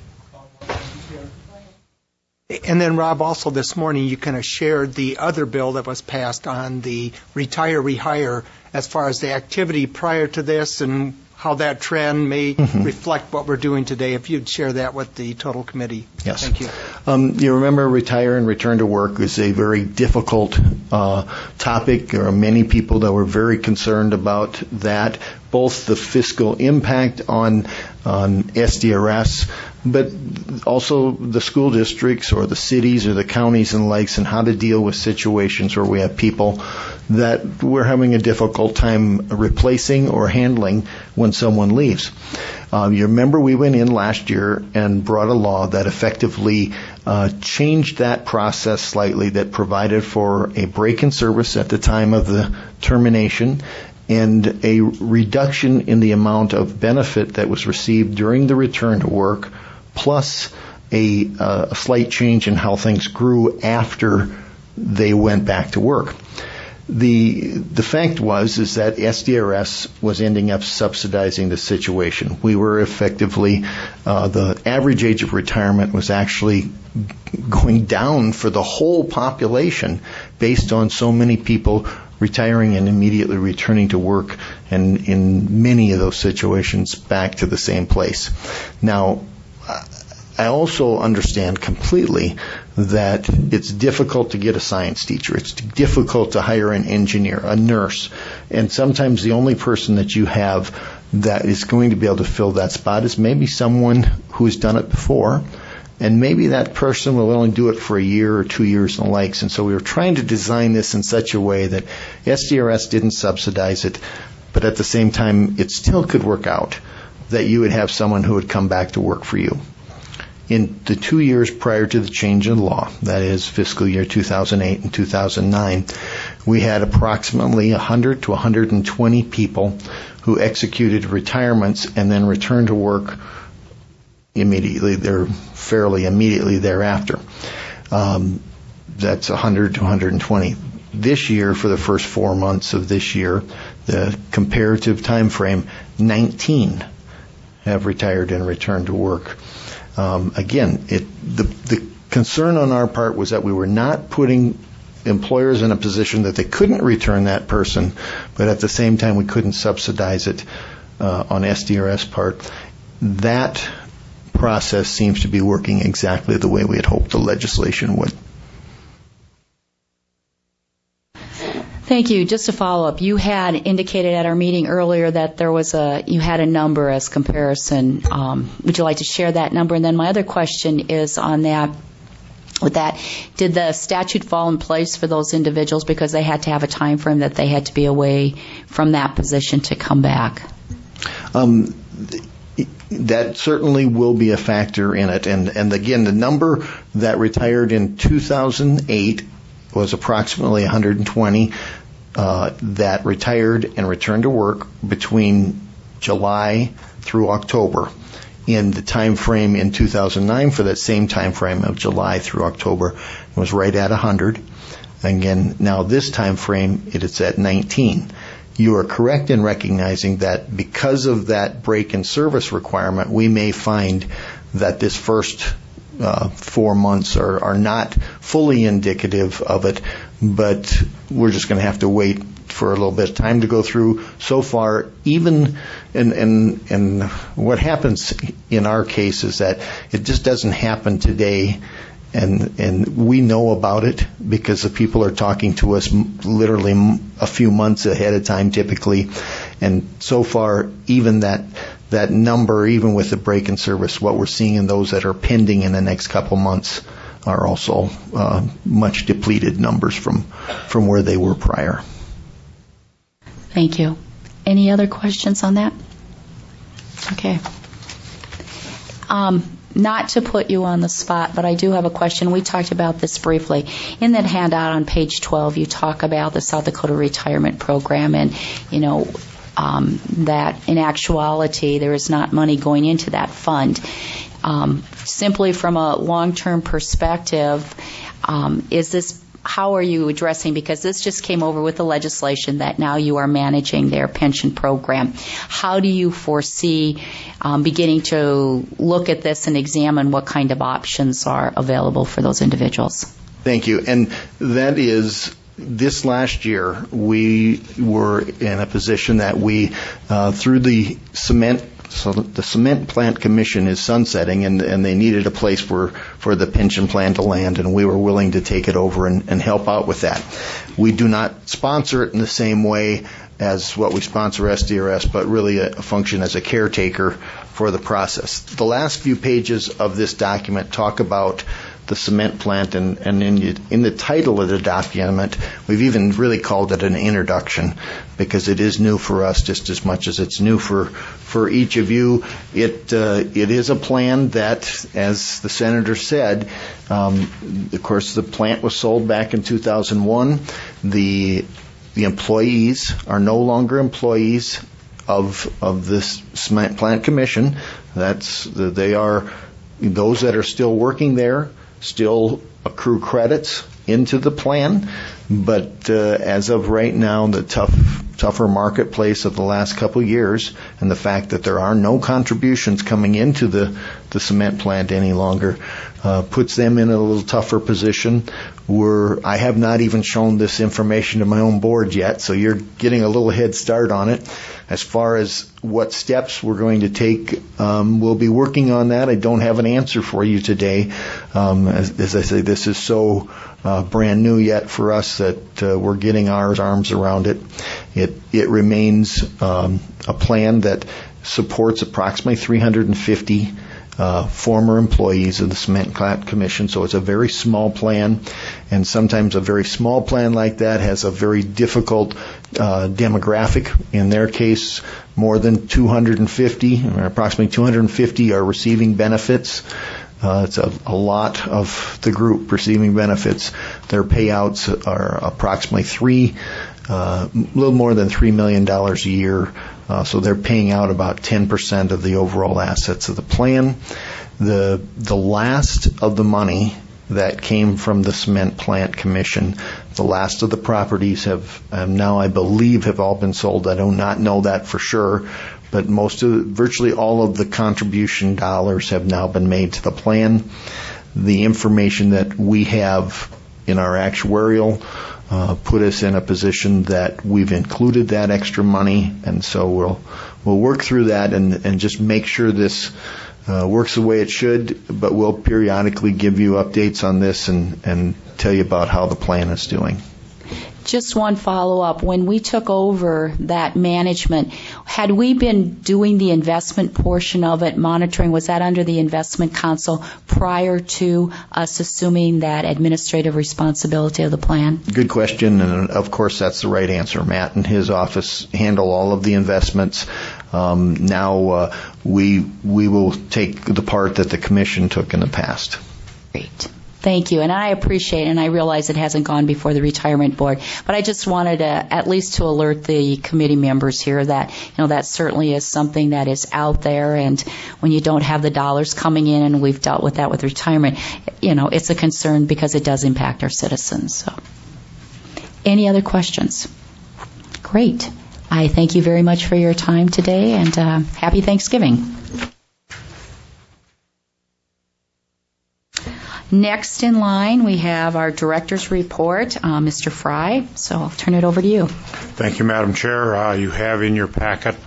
And then, Rob, also this morning you kind of shared the other bill that was passed on the retire, rehire as far as the activity prior to this and how that trend may reflect what we're doing today. If you'd share that with the total committee. Yes. Thank you. You remember retire and return to work is a very difficult topic. There are many people that were very concerned about that, both the fiscal impact on SDRS, but also the school districts or the cities or the counties and lakes, and how to deal with situations where we have people that we're having a difficult time replacing or handling when someone leaves. You remember we went in last year and brought a law that effectively changed that process slightly, that provided for a break in service at the time of the termination and a reduction in the amount of benefit that was received during the return to work, plus a slight change in how things grew after they went back to work. The fact is that SDRS was ending up subsidizing the situation. We were effectively, the average age of retirement was actually going down for the whole population based on so many people retiring and immediately returning to work, and in many of those situations back to the same place. Now, I also understand completely that it's difficult to get a science teacher. It's difficult to hire an engineer, a nurse, and sometimes the only person that you have that is going to be able to fill that spot is maybe someone who's done it before, and maybe that person will only do it for a year or 2 years and the likes. And so we were trying to design this in such a way that SDRS didn't subsidize it, but at the same time it still could work out that you would have someone who would come back to work for you. In the 2 years prior to the change in law, that is fiscal year 2008 and 2009, we had approximately 100 to 120 people who executed retirements and then returned to work fairly immediately thereafter. That's 100 to 120. This year, for the first 4 months of this year, the comparative time frame, 19 have retired and returned to work. Again, the concern on our part was that we were not putting employers in a position that they couldn't return that person, but at the same time we couldn't subsidize it on SDRS part. That process seems to be working exactly the way we had hoped the legislation would. Thank you. Just to follow up, you had indicated at our meeting earlier that you had a number as comparison. Would you like to share that number? And then my other question is on that. With that, did the statute fall in place for those individuals because they had to have a time frame that they had to be away from that position to come back? That certainly will be a factor in it. And again, the number that retired in 2008 was approximately 120 that retired and returned to work between July through October. In the time frame in 2009, for that same time frame of July through October, it was right at 100. Again, now this time frame, it is at 19. You are correct in recognizing that because of that break in service requirement, we may find that this first 4 months are not fully indicative of it, but we're just going to have to wait for a little bit of time to go through. So far, even and what happens in our case is that it just doesn't happen today. And we know about it because the people are talking to us literally a few months ahead of time typically. And so far, even that number, even with the break in service, what we're seeing in those that are pending in the next couple months are also much depleted numbers from where they were prior. Thank you. Any other questions on that? Okay. Not to put you on the spot, but I do have a question. We talked about this briefly. In that handout on page 12, you talk about the South Dakota Retirement Program and, that in actuality there is not money going into that fund. Simply from a long-term perspective, how are you addressing, because this just came over with the legislation that now you are managing their pension program. How do you foresee beginning to look at this and examine what kind of options are available for those individuals? Thank you. And that is, this last year, we were in a position that we, through the Cement Plant Commission is sunsetting, and they needed a place for the pension plan to land, and we were willing to take it over and help out with that. We do not sponsor it in the same way as what we sponsor SDRS, but really a function as a caretaker for the process. The last few pages of this document talk about the cement plant, and in the title of the document, we've even really called it an introduction because it is new for us just as much as it's new for each of you. It is a plan that, as the senator said, of course, the plant was sold back in 2001. The employees are no longer employees of this Cement Plant Commission. They are those that are still working there. Still accrue credits into the plan, but as of right now, the tougher marketplace of the last couple of years and the fact that there are no contributions coming into the cement plant any longer puts them in a little tougher position. I have not even shown this information to my own board yet, so you're getting a little head start on it. As far as what steps we're going to take, we'll be working on that. I don't have an answer for you today. As I say, this is so brand new yet for us that we're getting our arms around it. It remains a plan that supports approximately 350 former employees of the Cement Plant Commission, so it's a very small plan, and sometimes a very small plan like that has a very difficult demographic. In their case, more than 250, or approximately 250 are receiving benefits. It's a lot of the group receiving benefits. Their payouts are approximately a little more than $3 million a year. So they're paying out about 10% of the overall assets of the plan. The last of the money that came from the Cement Plant Commission, the last of the properties have now, I believe, have all been sold. I do not know that for sure, but virtually all of the contribution dollars have now been made to the plan. The information that we have in our actuarial put us in a position that we've included that extra money, and so we'll work through that and just make sure this works the way it should, but we'll periodically give you updates on this and tell you about how the plan is doing. Just one follow-up. When we took over that management, had we been doing the investment portion of it, monitoring, was that under the Investment Council prior to us assuming that administrative responsibility of the plan? Good question, and of course that's the right answer. Matt and his office handle all of the investments. Now we will take the part that the Commission took in the past. Great. Thank you, and I appreciate it, and I realize it hasn't gone before the Retirement Board, but I just wanted to at least to alert the committee members here that that certainly is something that is out there, and when you don't have the dollars coming in, and we've dealt with that with retirement, it's a concern because it does impact our citizens. So, any other questions? Great. I thank you very much for your time today, and happy Thanksgiving. Next in line, we have our director's report, Mr. Fry. So I'll turn it over to you. Thank you, Madam Chair. You have in your packet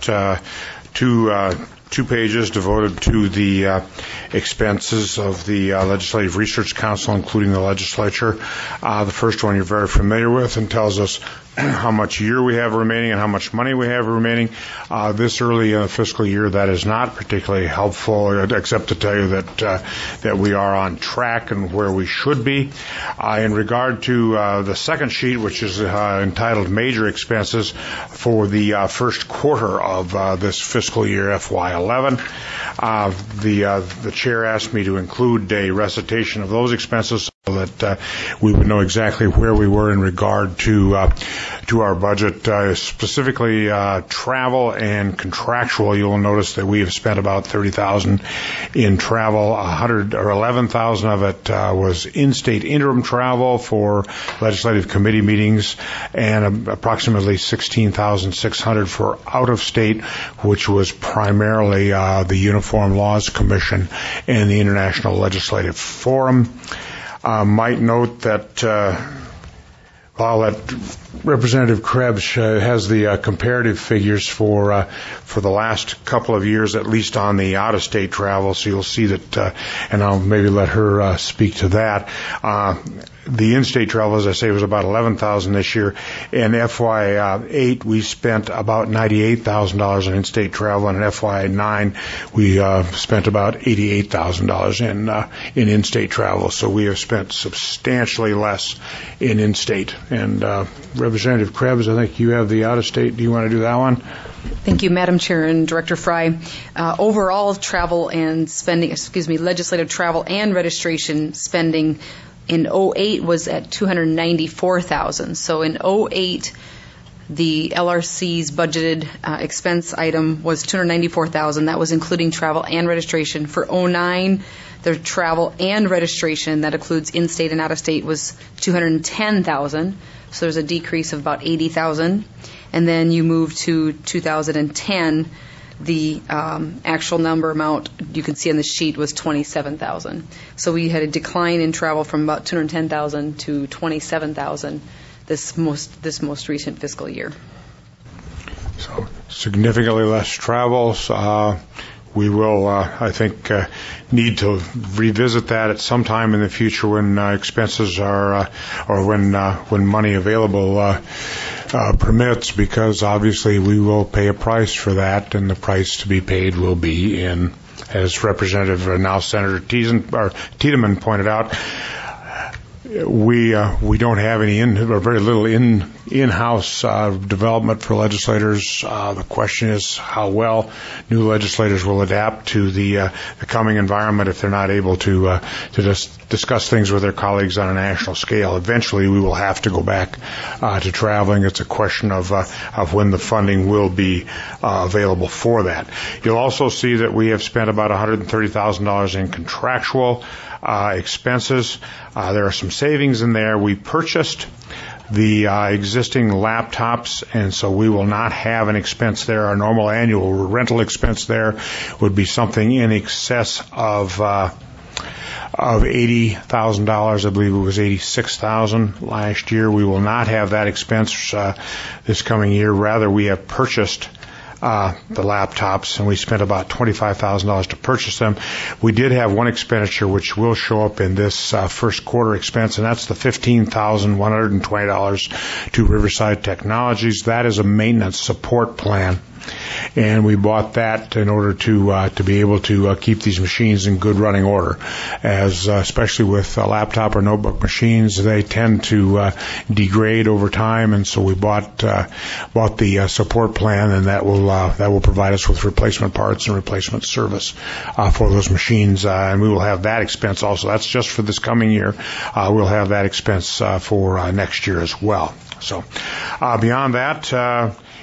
two pages devoted to the expenses of the Legislative Research Council, including the legislature. The first one you're very familiar with and tells us how much year we have remaining and how much money we have remaining. This early in the fiscal year, that is not particularly helpful, except to tell you that we are on track and where we should be. In regard to the second sheet, which is entitled Major Expenses for the first quarter of this fiscal year, FY11, the chair asked me to include a recitation of those expenses so that we would know exactly where we were in regard to our budget, specifically travel and contractual. You'll notice that we have spent about $30,000 in travel. $11,000 of it was in-state interim travel for legislative committee meetings, and approximately $16,600 for out-of-state, which was primarily the Uniform Laws Commission and the International Legislative Forum. Might note that Representative Krebs has the comparative figures for the last couple of years, at least on the out-of-state travel. So you'll see that, and I'll maybe let her speak to that. The in-state travel, as I say, was about $11,000 this year. In FY8, we spent about $98,000 in in-state travel, and in FY9, we spent about $88,000 in in-state travel. So we have spent substantially less in in-state. And Representative Krebs, I think you have the out-of-state. Do you want to do that one? Thank you, Madam Chair and Director Fry. Overall travel and spending, legislative travel and registration spending in 08 was at $294,000. So in 08, the LRC's budgeted expense item was $294,000. That was including travel and registration. For 09, the travel and registration, that includes in-state and out-of-state, was $210,000. So there's a decrease of about $80,000. And then you move to 2010, the actual number amount you can see on the sheet was $27,000. So we had a decline in travel from about $210,000 to $27,000 this most recent fiscal year. So significantly less travel. We will, I think, need to revisit that at some time in the future when expenses are, or when money available permits, because obviously we will pay a price for that, and the price to be paid will be in, as Representative, now Senator Tiedemann pointed out, we don't have any or very little in-house development for legislators. The question is how well new legislators will adapt to the coming environment if they're not able to just discuss things with their colleagues on a national scale. Eventually, we will have to go back to traveling. It's a question of when the funding will be available for that. You'll also see that we have spent about $130,000 in contractual expenses. There are some savings in there. We purchased the existing laptops, and so we will not have an expense there. Our normal annual rental expense there would be something in excess of $80,000. I believe it was $86,000 last year. We will not have that expense this coming year. Rather, we have purchased the laptops, and we spent about $25,000 to purchase them. We did have one expenditure which will show up in this first quarter expense, and that's the $15,120 to Riverside Technologies. That is a maintenance support plan, and we bought that in order to be able to keep these machines in good running order, as especially with laptop or notebook machines, they tend to degrade over time, and so we bought the support plan, and that will provide us with replacement parts and replacement service for those machines, and we will have that expense also. That's just for this coming year. We'll have that expense for next year as well. So beyond that,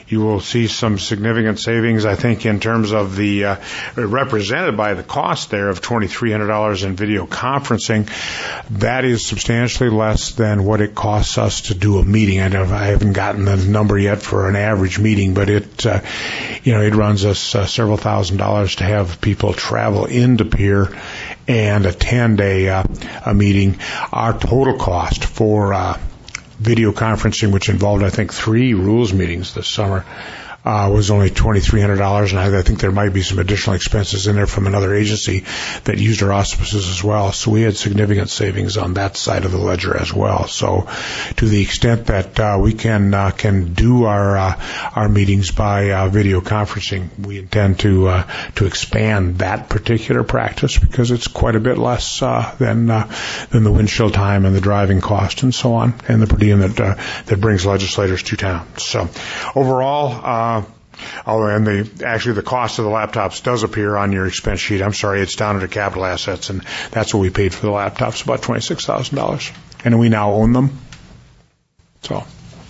You will see some significant savings, I think, in terms of the represented by the cost there of $2,300 in video conferencing. That is substantially less than what it costs us to do a meeting. I haven't gotten the number yet for an average meeting, but it runs us several $1,000s to have people travel into Pierre and attend a meeting. Our total cost for video conferencing, which involved, I think, 3 rules meetings this summer, was only $2,300, and I think there might be some additional expenses in there from another agency that used our auspices as well. So we had significant savings on that side of the ledger as well. So to the extent that we can do our meetings by video conferencing, we intend to expand that particular practice because it's quite a bit less than the windshield time and the driving cost and so on, and the per diem that brings legislators to town. So overall, and the cost of the laptops does appear on your expense sheet. I'm sorry, it's down under capital assets, and that's what we paid for the laptops, about $26,000. And we now own them. So,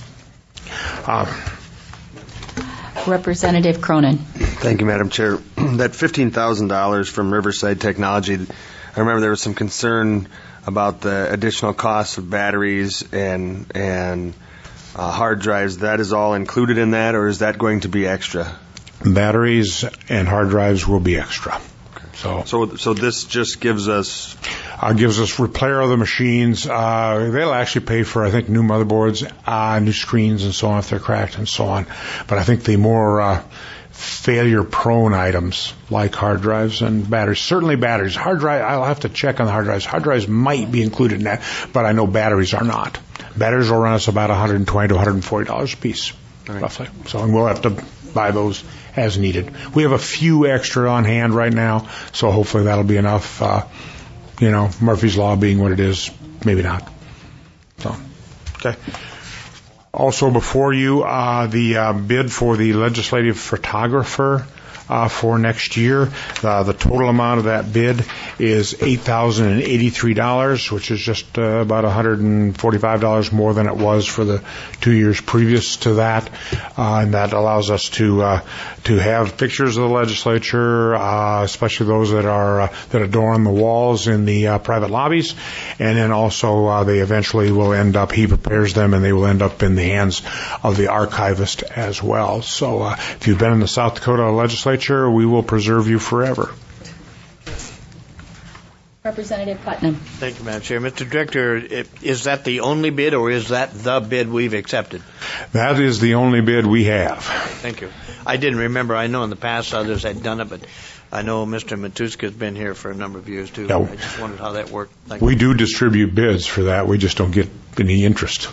Representative Cronin. Thank you, Madam Chair. That $15,000 from Riverside Technology, I remember there was some concern about the additional costs of batteries and hard drives. That is all included in that, or is that going to be extra? Batteries and hard drives will be extra. So this just gives us repair of the machines. They'll actually pay for, I think, new motherboards, new screens, and so on if they're cracked and so on. But I think the more failure-prone items like hard drives and batteries, certainly batteries. Hard drive, I'll have to check on the hard drives. Hard drives might be included in that, but I know batteries are not. Batteries will run us about $120 to $140 a piece, roughly. So, and we'll have to buy those as needed. We have a few extra on hand right now, so hopefully that'll be enough. Murphy's Law being what it is, maybe not. So, okay. Also before you, the bid for the legislative photographer for next year. The total amount of that bid is $8,083, which is just about $145 more than it was for the 2 years previous to that. And that allows us to have pictures of the legislature, especially those that adorn the walls in the private lobbies. And then also they eventually will end up, he prepares them, and they will end up in the hands of the archivist as well. So if you've been in the South Dakota legislature, we will preserve you forever. Representative Putnam. Thank you, Madam Chair. Mr. Director, is that the only bid, or is that the bid we've accepted? That is the only bid we have. Thank you. I didn't remember. I know in the past others had done it, but I know Mr. Matuska has been here for a number of years, too. Yeah. I just wondered how that worked. We do distribute bids for that. We just don't get any interest.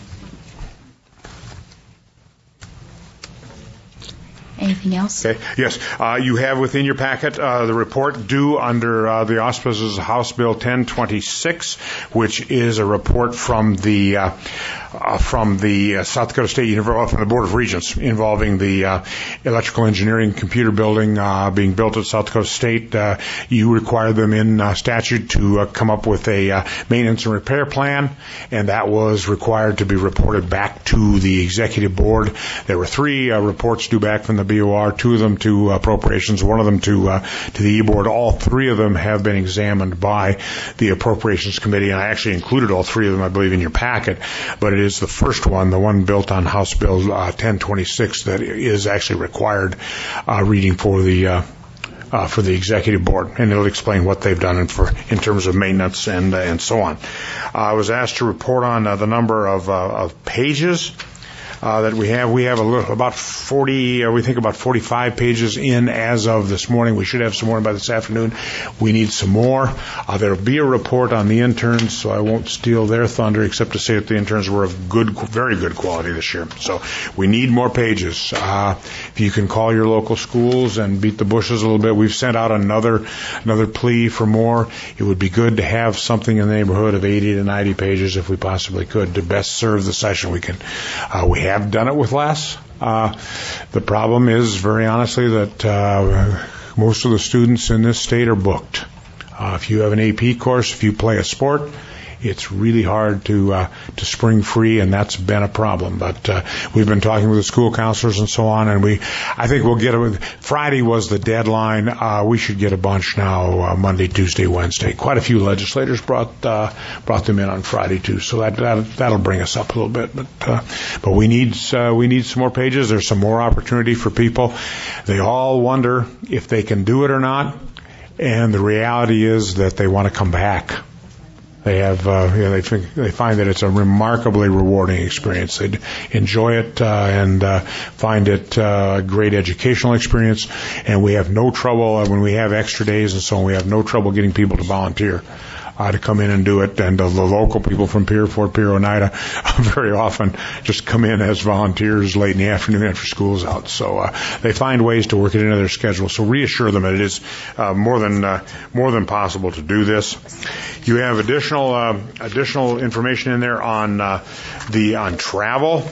Anything else? Okay. Yes. You have within your packet the report due under the auspices of House Bill 1026, which is a report from the South Dakota State University, from the Board of Regents, involving the electrical engineering computer building being built at South Dakota State. You require them in statute to come up with a maintenance and repair plan, and that was required to be reported back to the executive board. There were 3 reports due back from the BOR, 2 of them to appropriations, 1 of them to the E-board. All 3 of them have been examined by the appropriations committee, and I actually included all 3 of them, I believe, in your packet, but it is the first one, the one built on House Bill 1026, that is actually required reading for the executive board, and it'll explain what they've done in terms of maintenance and so on. I was asked to report on the number of pages that we have. We have about 40, we think about 45 pages in as of this morning. We should have some more by this afternoon. We need some more. There'll be a report on the interns, so I won't steal their thunder, except to say that the interns were of very good quality this year. So we need more pages. If you can call your local schools and beat the bushes a little bit, we've sent out another plea for more. It would be good to have something in the neighborhood of 80 to 90 pages if we possibly could to best serve the session. We have done it with less. The problem is, very honestly, that most of the students in this state are booked. If you have an AP course, if you play a sport, it's really hard to spring free, and that's been a problem. But we've been talking with the school counselors and so on, and I think we'll get it. Friday was the deadline. We should get a bunch now, Monday, Tuesday, Wednesday. Quite a few legislators brought them in on Friday too, so that'll bring us up a little bit. But we need some more pages. There's some more opportunity for people. They all wonder if they can do it or not, and the reality is that they want to come back. They have, they find that it's a remarkably rewarding experience. They enjoy it and find it a great educational experience. And we have no trouble when we have extra days and so on. We have no trouble getting people to volunteer to come in and do it. And the local people from Pier, Fort Pier, Oneida very often just come in as volunteers late in the afternoon after school's out. So they find ways to work it into their schedule. So reassure them that it is more than possible to do this. You have additional information in there on travel.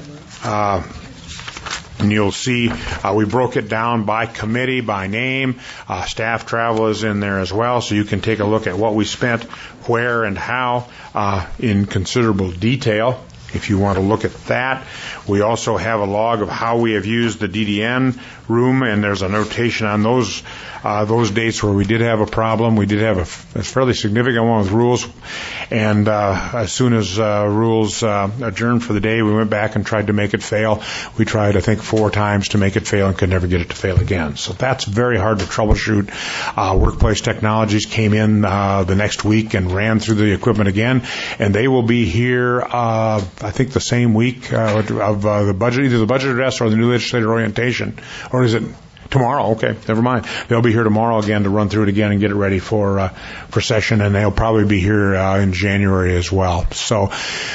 And you'll see we broke it down by committee, by name. Staff travel is in there as well, so you can take a look at what we spent, where and how in considerable detail if you want to look at that. We also have a log of how we have used the DDN room, and there's a notation on those dates where we did have a problem. We did have a fairly significant one with rules, and as soon as rules adjourned for the day, we went back and tried to make it fail. We tried, I think, 4 times to make it fail and could never get it to fail again. So that's very hard to troubleshoot. Workplace Technologies came in the next week and ran through the equipment again, and they will be here, I think, the same week of the budget, either the budget address or the new legislative orientation. Or is it tomorrow? Okay, never mind. They'll be here tomorrow again to run through it again and get it ready for session, and they'll probably be here in January as well. So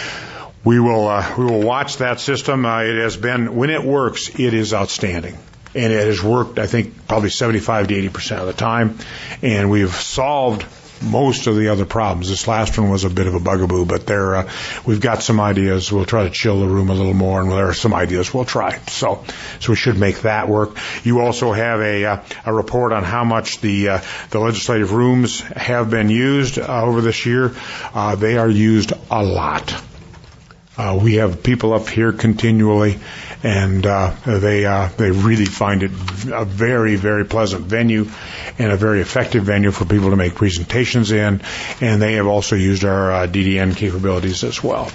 we will watch that system. It has been, when it works, it is outstanding. And it has worked, I think, probably 75 to 80% of the time. And we've solved most of the other problems. This last one was a bit of a bugaboo, but we've got some ideas. We'll try to chill the room a little more, and there are some ideas we'll try. So we should make that work. You also have a report on how much the legislative rooms have been used over this year. They are used a lot. We have people up here continually, and they really find it a very, very pleasant venue and a very effective venue for people to make presentations in. And they have also used our DDN capabilities as well.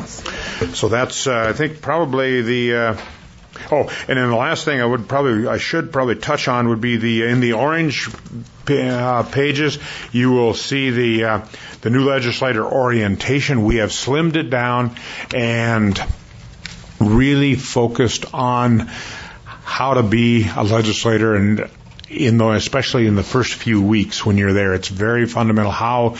So that's I think probably the. And then the last thing I should probably touch on would be in the orange pages, you will see the new legislator orientation. We have slimmed it down and really focused on how to be a legislator, and especially in the first few weeks when you're there, it's very fundamental how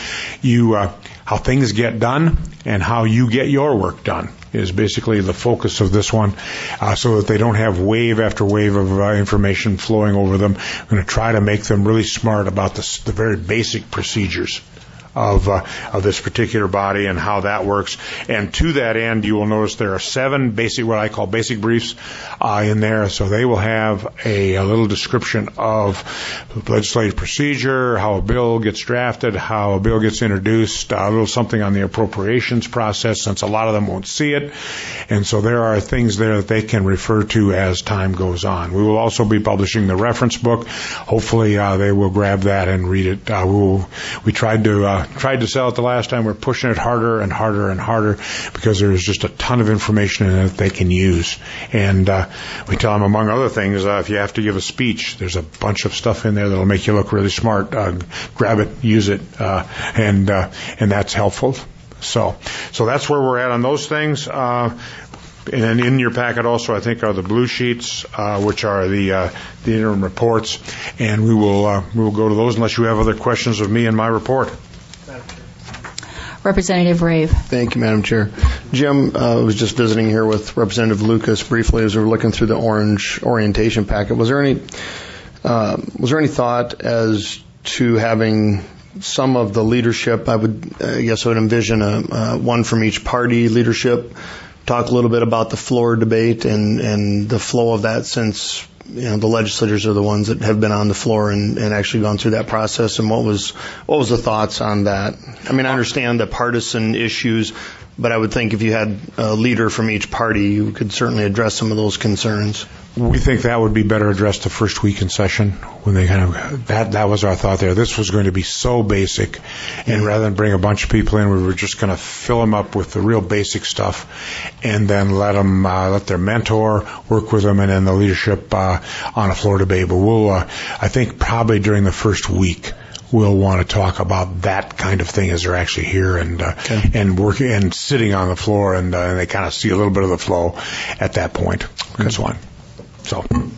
things get done and how you get your work done is basically the focus of this one, so that they don't have wave after wave of information flowing over them. I'm going to try to make them really smart about the very basic procedures of this particular body and how that works. And to that end, you will notice there are 7 what I call basic briefs in there. So they will have a little description of legislative procedure, how a bill gets drafted, how a bill gets introduced, a little something on the appropriations process, since a lot of them won't see it. And so there are things there that they can refer to as time goes on. We will also be publishing the reference book. Hopefully they will grab that and read it. We tried to sell it the last time. We're pushing it harder and harder and harder because there is just a ton of information in it that they can use. And we tell them, among other things, if you have to give a speech, there's a bunch of stuff in there that'll make you look really smart. Grab it, use it, and that's helpful. So that's where we're at on those things. And then in your packet also, I think, are the blue sheets, which are the interim reports. And we will go to those unless you have other questions of me and my report. Representative Rave. Thank you, Madam Chair. Jim, I was just visiting here with Representative Lucas briefly as we were looking through the orange orientation packet. Was there any thought as to having some of the leadership? I guess I would envision one from each party leadership talk a little bit about the floor debate and the flow of that, since the legislators are the ones that have been on the floor and actually gone through that process. And what was the thoughts on that? I mean, I understand the partisan issues, but I would think if you had a leader from each party, you could certainly address some of those concerns. We think that would be better addressed the first week in session when they that was our thought there. This was going to be so basic, and rather than bring a bunch of people in, we were just going to fill them up with the real basic stuff, and then let their mentor work with them, and then the leadership on a floor debate. But we'll, I think probably during the first week, we'll want to talk about that kind of thing as they're actually here and working and sitting on the floor, and they kind of see a little bit of the flow at that point. That's one. So.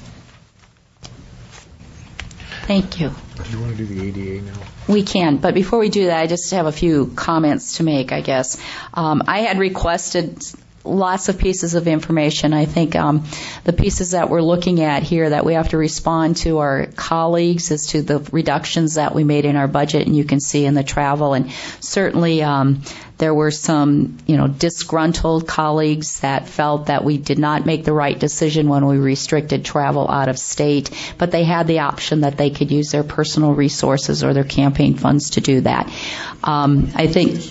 Thank you. Do you want to do the ADA now? We can, but before we do that, I just have a few comments to make, I guess. I had requested lots of pieces of information. I think the pieces that we're looking at here that we have to respond to our colleagues as to the reductions that we made in our budget, and you can see in the travel. And certainly there were some, disgruntled colleagues that felt that we did not make the right decision when we restricted travel out of state, but they had the option that they could use their personal resources or their campaign funds to do that. I think...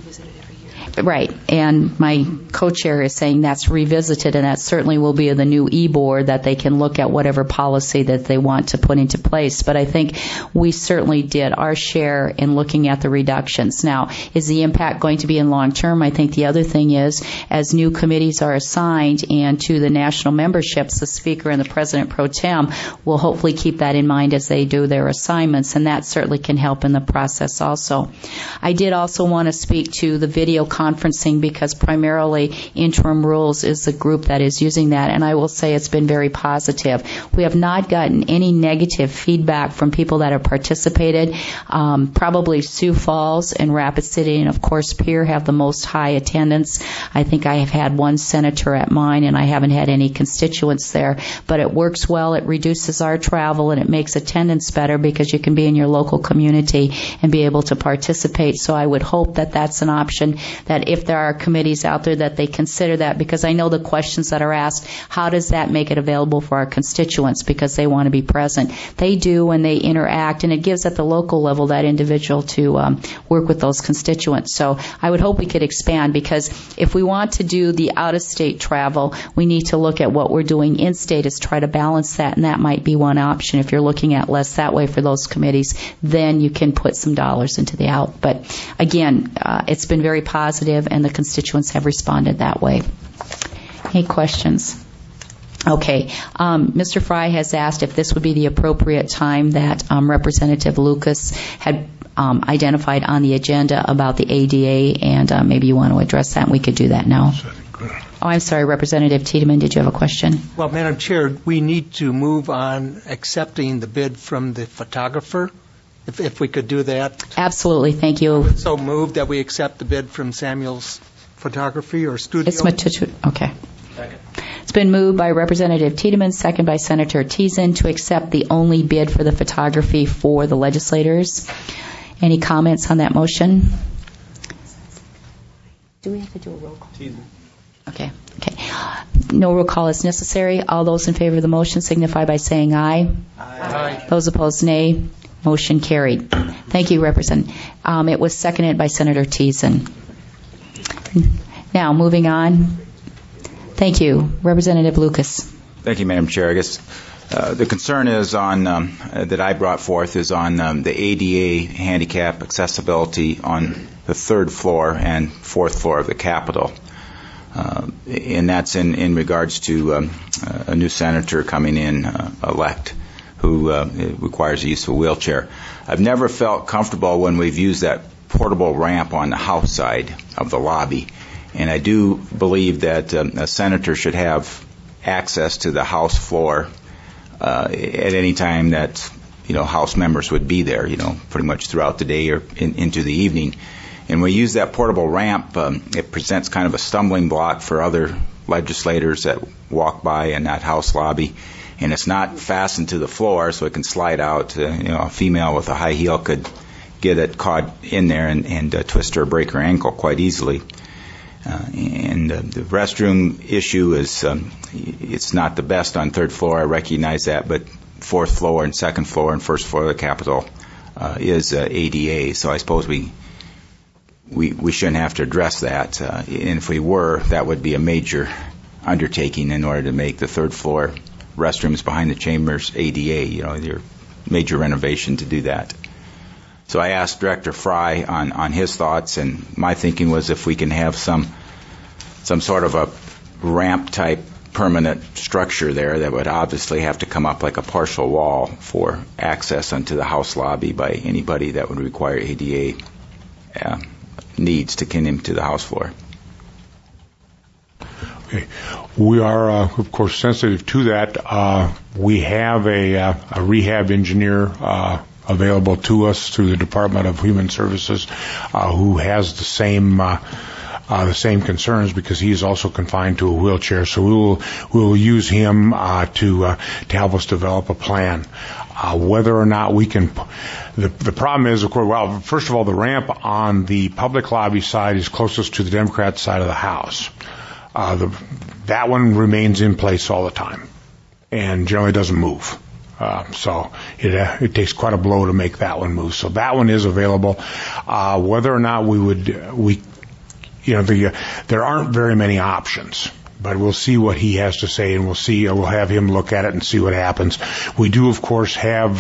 Right, and my co-chair is saying that's revisited, and that certainly will be the new e-board that they can look at whatever policy that they want to put into place. But I think we certainly did our share in looking at the reductions. Now, is the impact going to be in long term? I think the other thing is, as new committees are assigned and to the national memberships, the Speaker and the President Pro Tem will hopefully keep that in mind as they do their assignments, and that certainly can help in the process also. I did also want to speak to the video conferencing, because primarily Interim Rules is the group that is using that, and I will say it's been very positive. We have not gotten any negative feedback from people that have participated. Probably Sioux Falls and Rapid City and, of course, Pierre have the most high attendance. I think I have had one senator at mine, and I haven't had any constituents there, but it works well. It reduces our travel, and it makes attendance better because you can be in your local community and be able to participate. So I would hope that that's an option, that if there are committees out there that they consider that, because I know the questions that are asked, how does that make it available for our constituents, because they want to be present. They do when they interact, and it gives at the local level that individual to work with those constituents. So I would hope we could expand, because if we want to do the out-of-state travel, we need to look at what we're doing in-state is try to balance that, and that might be one option. If you're looking at less that way for those committees, then you can put some dollars into the out. But again, it's been very positive, and the constituents have responded that way. Any questions? Okay. Mr. Fry has asked if this would be the appropriate time that Representative Lucas had identified on the agenda about the ADA, and maybe you want to address that, and we could do that now. Oh, I'm sorry, Representative Tiedemann, did you have a question? Well, Madam Chair, we need to move on accepting the bid from the photographer. If we could do that. Absolutely, thank you. So moved that we accept the bid from Samuel's Photography or Studio. It's Matutu. Okay. Second. It's been moved by Representative Tiedemann, second by Senator Teason, to accept the only bid for the photography for the legislators. Any comments on that motion? Do we have to do a roll call? Teason. Okay. No roll call is necessary. All those in favor of the motion signify by saying aye. Aye. Those opposed, nay. Motion carried. Thank you, Representative. It was seconded by Senator Teason. Now, moving on. Thank you. Representative Lucas. Thank you, Madam Chair. I guess the concern is on that I brought forth is on the ADA handicap accessibility on the third floor and fourth floor of the Capitol. And that's in regards to a new senator coming in, elect, who requires the use of a wheelchair. I've never felt comfortable when we've used that portable ramp on the House side of the lobby. And I do believe that a senator should have access to the House floor at any time that, House members would be there, pretty much throughout the day or into the evening. And when we use that portable ramp, it presents kind of a stumbling block for other legislators that walk by in that House lobby. And it's not fastened to the floor, so it can slide out. A female with a high heel could get it caught in there and twist or break her ankle quite easily. And the restroom issue is, it's not the best on third floor, I recognize that, but fourth floor and second floor and first floor of the Capitol is ADA, so I suppose we shouldn't have to address that. And if we were, that would be a major undertaking in order to make the third floor restrooms behind the chambers ADA. You know, they're major renovation to do that. So I asked Director Fry on his thoughts, and my thinking was if we can have some sort of a ramp type permanent structure there that would obviously have to come up like a partial wall for access onto the House lobby by anybody that would require ADA needs to get into the House floor. Okay. We are, of course, sensitive to that. We have a rehab engineer available to us through the Department of Human Services who has the same concerns because he is also confined to a wheelchair. So we will use him to help us develop a plan. Whether or not we can, the problem is, of course, well, first of all, the ramp on the public lobby side is closest to the Democrat side of the House. That one remains in place all the time and generally doesn't move. So it takes quite a blow to make that one move. So that one is available. Whether or not there aren't very many options, but we'll see what he has to say, and we'll have him look at it and see what happens. We do, of course, have,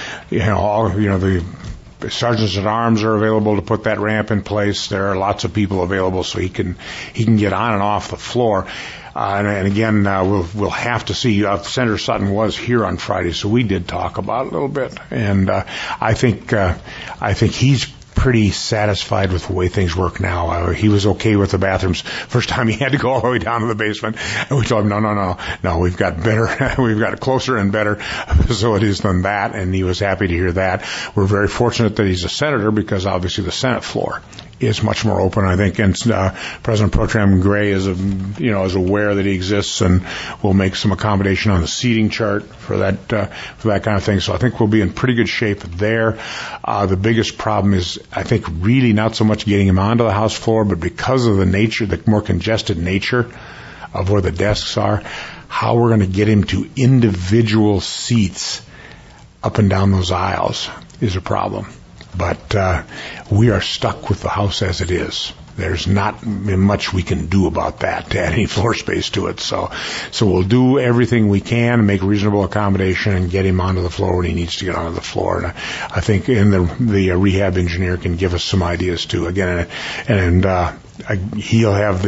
the sergeants at arms are available to put that ramp in place. There are lots of people available so he can get on and off the floor. And again, we'll have to see. Senator Sutton was here on Friday, so we did talk about it a little bit. And I think he's pretty satisfied with the way things work now. He was okay with the bathrooms. First time he had to go all the way down to the basement, and we told him, no, we've got closer and better facilities than that, and he was happy to hear that. We're very fortunate that he's a senator because obviously the Senate floor is much more open, I think, and President Pro Tem Gray is aware that he exists and will make some accommodation on the seating chart for that kind of thing. So I think we'll be in pretty good shape there. The biggest problem is, I think, really not so much getting him onto the House floor, but because of the more congested nature of where the desks are, how we're going to get him to individual seats up and down those aisles is a problem. But we are stuck with the House as it is. There's not much we can do about that to add any floor space to it. So we'll do everything we can to make reasonable accommodation and get him onto the floor when he needs to get onto the floor. And I think the rehab engineer can give us some ideas too. Again, and he'll have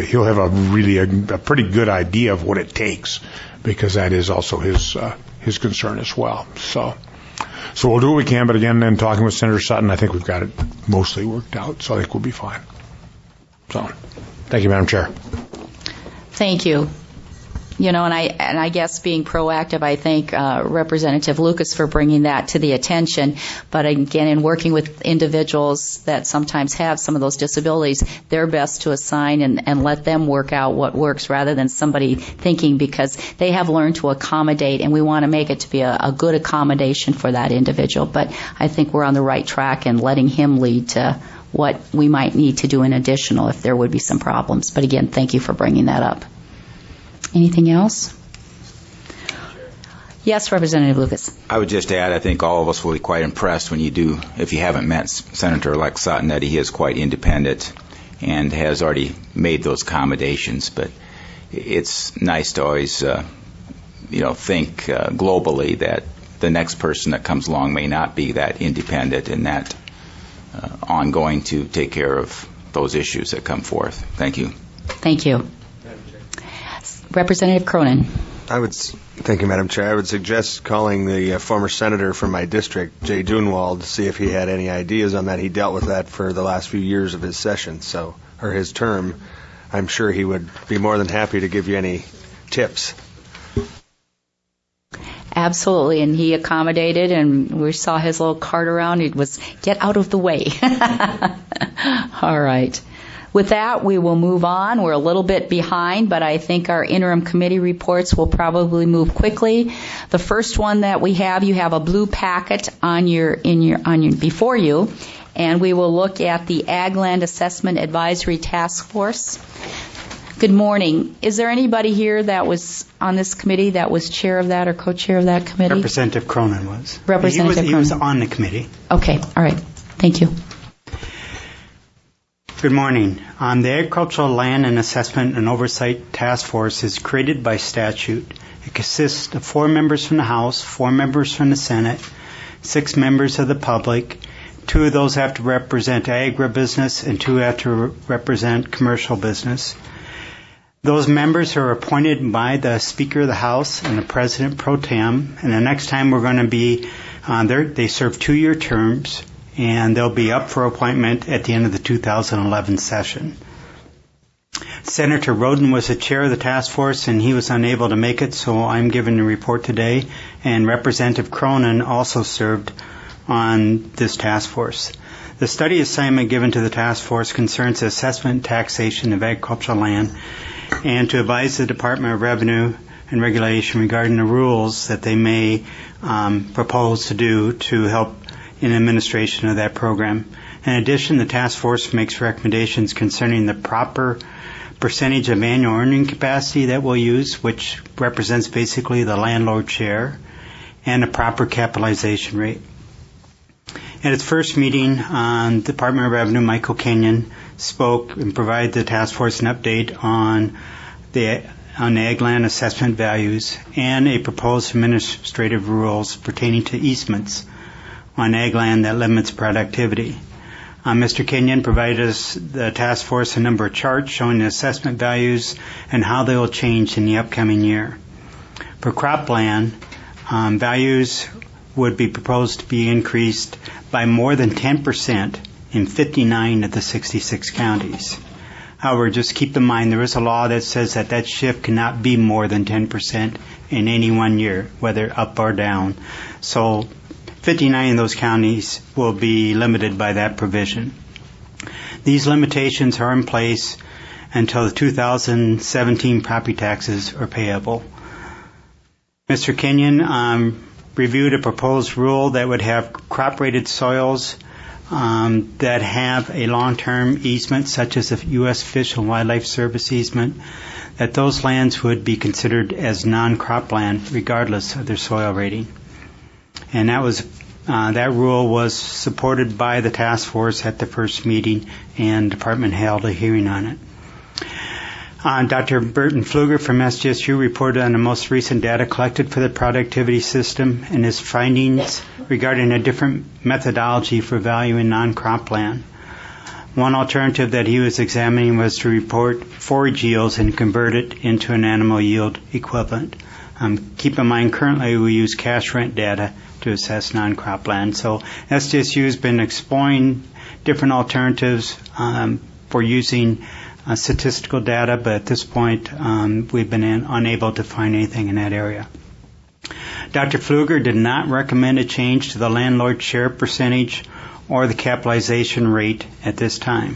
a pretty good idea of what it takes, because that is also his concern as well. So we'll do what we can, but again, in talking with Senator Sutton, I think we've got it mostly worked out, so I think we'll be fine. So, thank you, Madam Chair. Thank you. And I guess being proactive, I thank Representative Lucas for bringing that to the attention. But again, in working with individuals that sometimes have some of those disabilities, they're best to assign and let them work out what works rather than somebody thinking, because they have learned to accommodate, and we want to make it to be a good accommodation for that individual. But I think we're on the right track in letting him lead to what we might need to do in additional if there would be some problems. But again, thank you for bringing that up. Anything else? Yes, Representative Lucas. I would just add, I think all of us will be quite impressed if you haven't met Senator-elect Sutton, that he is quite independent and has already made those accommodations. But it's nice to always, think globally that the next person that comes along may not be that independent and that ongoing to take care of those issues that come forth. Thank you. Thank you. Representative Cronin. Thank you, Madam Chair. I would suggest calling the former senator from my district, Jay Dunewald, to see if he had any ideas on that. He dealt with that for the last few years of his session, or his term. I'm sure he would be more than happy to give you any tips. Absolutely, and he accommodated, and we saw his little cart around. It was, get out of the way. All right. With that, we will move on. We're a little bit behind, but I think our interim committee reports will probably move quickly. The first one that we have, you have a blue packet before you, and we will look at the Ag Land Assessment Advisory Task Force. Good morning. Is there anybody here that was on this committee that was chair of that or co-chair of that committee? Representative Cronin was. Representative Cronin. He was on the committee. Okay, all right. Thank you. Good morning. The Agricultural Land and Assessment and Oversight Task Force is created by statute. It consists of 4 members from the House, 4 members from the Senate, 6 members of the public. 2 of those have to represent agribusiness and 2 have to represent commercial business. Those members are appointed by the Speaker of the House and the President Pro Tem, and the next time we're going to be there, they serve 2-year terms, and they'll be up for appointment at the end of the 2011 session. Senator Roden was the chair of the task force, and he was unable to make it, so I'm giving a report today, and Representative Cronin also served on this task force. The study assignment given to the task force concerns the assessment and taxation of agricultural land and to advise the Department of Revenue and Regulation regarding the rules that they may propose to do to help in administration of that program. In addition, the task force makes recommendations concerning the proper percentage of annual earning capacity that we'll use, which represents basically the landlord share, and the proper capitalization rate. At its first meeting, Department of Revenue Michael Kenyon spoke and provided the task force an update on the ag land assessment values and a proposed administrative rules pertaining to easements on ag land that limits productivity. Mr. Kenyon provided us, the task force, a number of charts showing the assessment values and how they will change in the upcoming year. For cropland, values would be proposed to be increased by more than 10% in 59 of the 66 counties. However, just keep in mind there is a law that says that shift cannot be more than 10% in any one year, whether up or down. So 59 of those counties will be limited by that provision. These limitations are in place until the 2017 property taxes are payable. Mr. Kenyon reviewed a proposed rule that would have crop-rated soils that have a long-term easement, such as a U.S. Fish and Wildlife Service easement, that those lands would be considered as non-crop land regardless of their soil rating. And that rule was supported by the task force at the first meeting, and the department held a hearing on it. Dr. Burton Pfluger from SDSU reported on the most recent data collected for the productivity system and his findings regarding a different methodology for valuing non-crop land. One alternative that he was examining was to report forage yields and convert it into an animal yield equivalent. Keep in mind, currently we use cash rent data to assess non-crop land. So SDSU has been exploring different alternatives for using statistical data, but at this point we've been unable to find anything in that area. Dr. Pfluger did not recommend a change to the landlord share percentage or the capitalization rate at this time.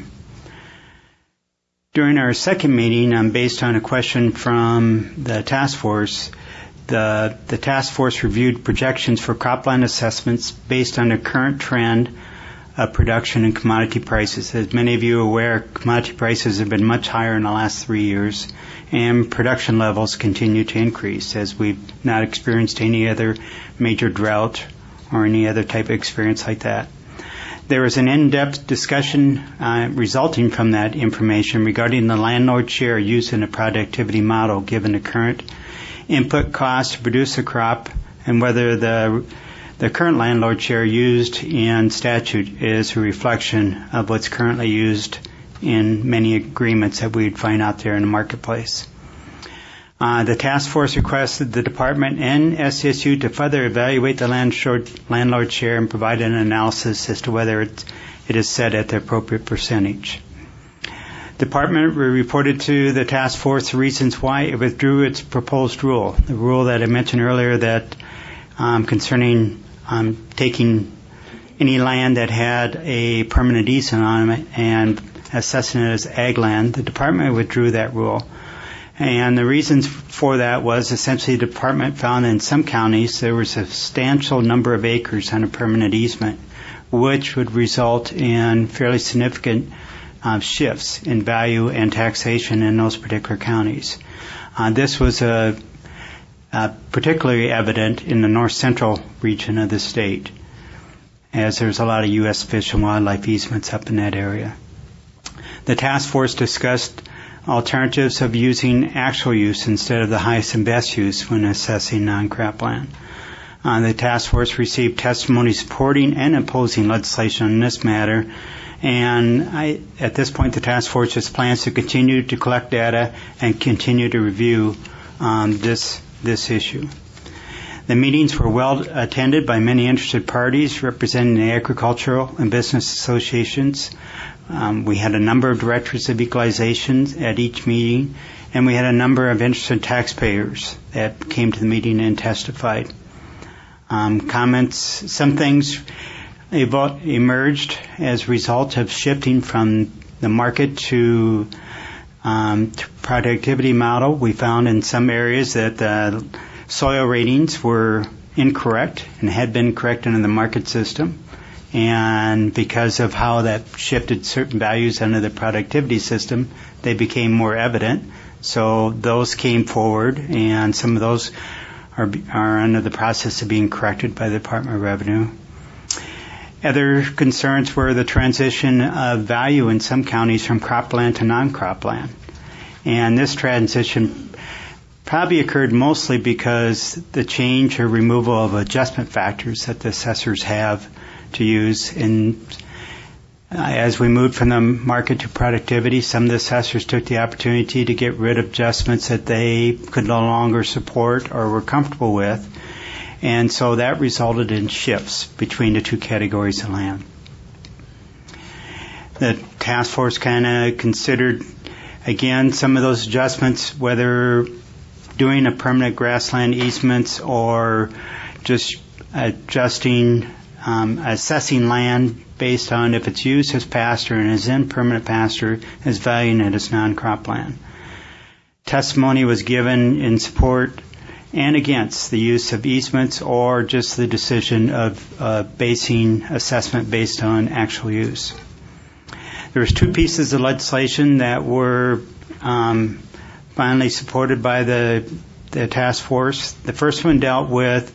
During our second meeting, based on a question from the task force, the task force reviewed projections for cropland assessments based on the current trend of production and commodity prices. As many of you are aware, commodity prices have been much higher in the last 3 years, and production levels continue to increase as we've not experienced any other major drought or any other type of experience like that. There was an in-depth discussion resulting from that information regarding the landlord share used in a productivity model given the current input cost to produce a crop and whether the current landlord share used in statute is a reflection of what's currently used in many agreements that we'd find out there in the marketplace. The task force requested the department and SDSU to further evaluate the landlord share and provide an analysis as to whether it is set at the appropriate percentage. The department reported to the task force the reasons why it withdrew its proposed rule, the rule that I mentioned earlier that concerning taking any land that had a permanent easement on it and assessing it as ag land. The department withdrew that rule. And the reasons for that was essentially the department found in some counties there was a substantial number of acres on a permanent easement which would result in fairly significant shifts in value and taxation in those particular counties. This was particularly evident in the north central region of the state, as there's a lot of U.S. Fish and Wildlife easements up in that area. The task force discussed alternatives of using actual use instead of the highest and best use when assessing non-cropland. The task force received testimony supporting and opposing legislation on this matter, and at this point the task force just plans to continue to collect data and continue to review this issue. The meetings were well attended by many interested parties representing the agricultural and business associations. We had a number of directors of equalization at each meeting, and we had a number of interested taxpayers that came to the meeting and testified. Comments, some things emerged as a result of shifting from the market to productivity model. We found in some areas that the soil ratings were incorrect and had been corrected in the market system. And because of how that shifted certain values under the productivity system, they became more evident. So those came forward, and some of those are under the process of being corrected by the Department of Revenue. Other concerns were the transition of value in some counties from cropland to non-cropland. And this transition probably occurred mostly because the change or removal of adjustment factors that the assessors have to use. And as we moved from the market to productivity, some of the assessors took the opportunity to get rid of adjustments that they could no longer support or were comfortable with. And so that resulted in shifts between the two categories of land. The task force kind of considered, again, some of those adjustments, whether doing a permanent grassland easements or just adjusting, assessing land based on if it's used as pasture and is in permanent pasture, as valuing it as non-cropland. Testimony was given in support and against the use of easements or just the decision of basing assessment based on actual use. There was two pieces of legislation that were finally supported by the task force. The first one dealt with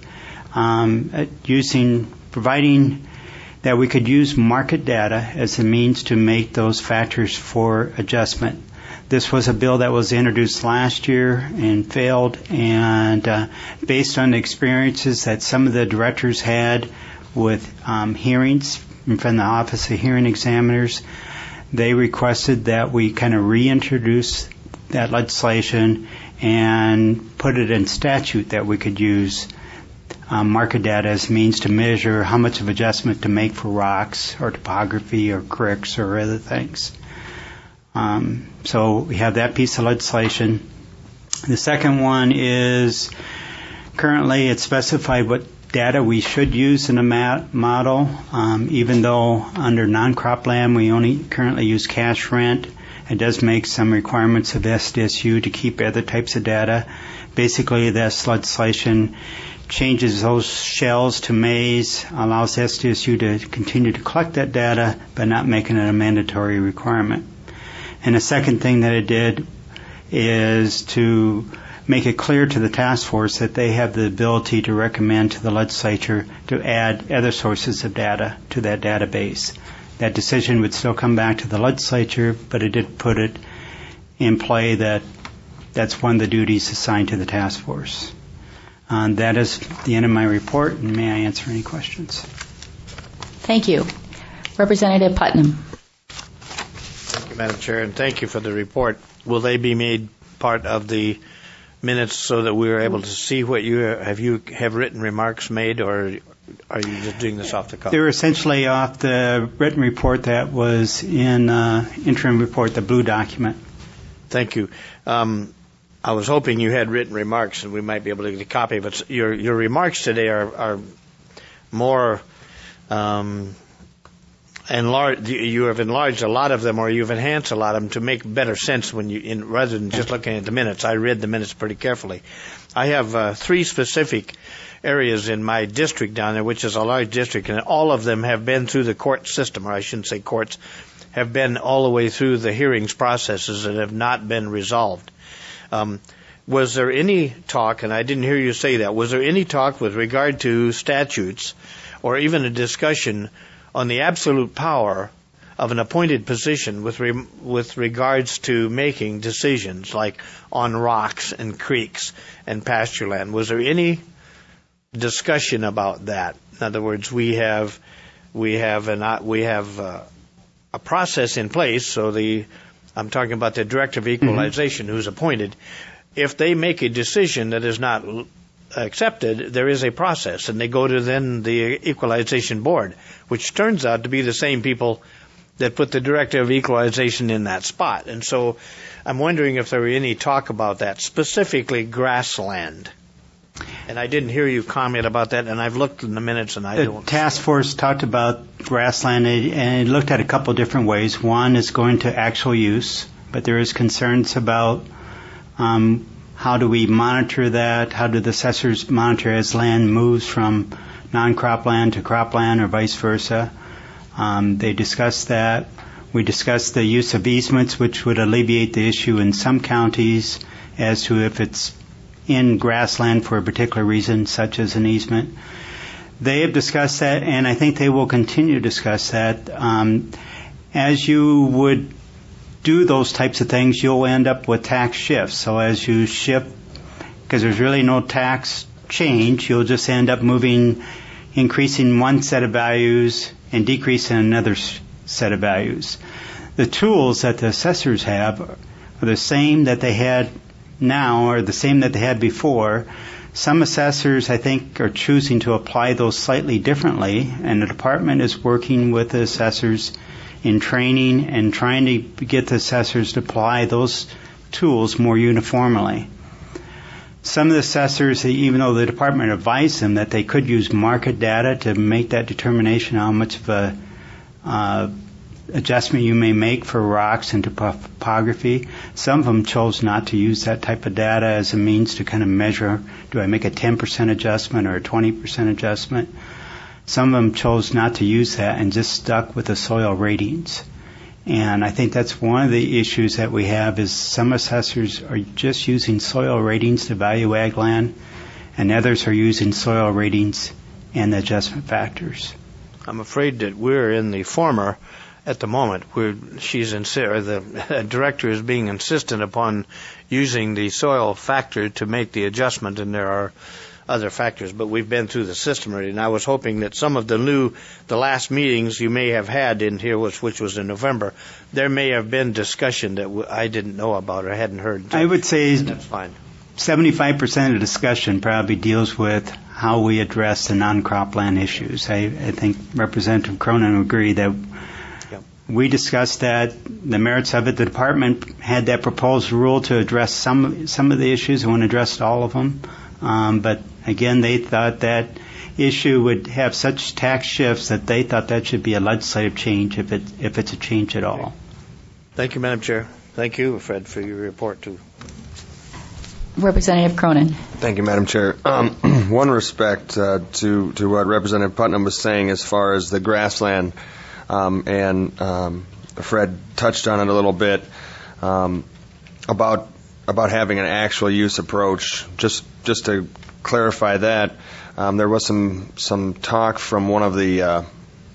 providing that we could use market data as a means to make those factors for adjustment. This was a bill that was introduced last year and failed, and based on the experiences that some of the directors had with hearings from the Office of Hearing Examiners, they requested that we kind of reintroduce that legislation and put it in statute that we could use market data as a means to measure how much of adjustment to make for rocks or topography or creeks or other things. So we have that piece of legislation. The second one is currently it's specified what data we should use in a model, even though under non-cropland we only currently use cash rent. It does make some requirements of SDSU to keep other types of data. Basically, this legislation changes those shells to maize, allows SDSU to continue to collect that data, but not making it a mandatory requirement. And the second thing that it did is to make it clear to the task force that they have the ability to recommend to the legislature to add other sources of data to that database. That decision would still come back to the legislature, but it did put it in play that that's one of the duties assigned to the task force. That is the end of my report, and may I answer any questions? Thank you. Representative Putnam. Thank you, Madam Chair, and thank you for the report. Will they be made part of the minutes so that we are able to see what you have written remarks made, or are you just doing this off the cuff? They're essentially off the written report that was in interim report, the blue document. Thank you. I was hoping you had written remarks and we might be able to get a copy, but your remarks today are more you have enlarged a lot of them, or you've enhanced a lot of them to make better sense rather than just looking at the minutes. I read the minutes pretty carefully. I have 3 specific areas in my district down there, which is a large district, and all of them have been through the court system, or I shouldn't say courts, have been all the way through the hearings processes and have not been resolved. Was there any talk, and I didn't hear you say that, was there any talk with regard to statutes or even a discussion on the absolute power of an appointed position with regards to making decisions like on rocks and creeks and pasture land? Was there any discussion about that? In other words, we have a process in place. So I'm talking about the Director of Equalization who's appointed. If they make a decision that is not accepted, there is a process, and they go to then the Equalization Board, which turns out to be the same people that put the Director of Equalization in that spot. And so I'm wondering if there were any talk about that, specifically grassland. And I didn't hear you comment about that, and I've looked in the minutes, and I don't. The task force talked about grassland, and it looked at a couple different ways. One is going to actual use, but there is concerns about how do we monitor that? How do the assessors monitor as land moves from non-crop land to cropland or vice versa? They discussed that. We discussed the use of easements, which would alleviate the issue in some counties as to if it's in grassland for a particular reason, such as an easement. They have discussed that, and I think they will continue to discuss that. As you would do those types of things, you'll end up with tax shifts. So as you shift, because there's really no tax change, you'll just end up increasing one set of values and decreasing another set of values. The tools that the assessors have are the same that they had now, or the same that they had before. Some assessors, I think, are choosing to apply those slightly differently, and the department is working with the assessors in training and trying to get the assessors to apply those tools more uniformly. Some of the assessors, even though the department advised them that they could use market data to make that determination how much of a adjustment you may make for rocks and topography, some of them chose not to use that type of data as a means to kind of measure, do I make a 10% adjustment or a 20% adjustment? Some of them chose not to use that and just stuck with the soil ratings. And I think that's one of the issues that we have is some assessors are just using soil ratings to value ag land, and others are using soil ratings and the adjustment factors. I'm afraid that we're in the former at the moment. The director is being insistent upon using the soil factor to make the adjustment, and there are other factors, but we've been through the system already, and I was hoping that some of the last meetings you may have had in here, which was in November, there may have been discussion that I didn't know about or hadn't heard. I would say that's fine. 75% of the discussion probably deals with how we address the non-cropland issues. I think Representative Cronin would agree that we discussed that, the merits of it. The department had that proposed rule to address some of the issues. It wouldn't address all of them. But again, they thought that issue would have such tax shifts that they thought that should be a legislative change if it's a change at all. Thank you, Madam Chair. Thank you, Fred, for your report too. Representative Cronin. Thank you, Madam Chair. One respect to what Representative Putnam was saying as far as the grassland, and Fred touched on it a little bit about having an actual use approach. Just to clarify that, there was some talk from one of the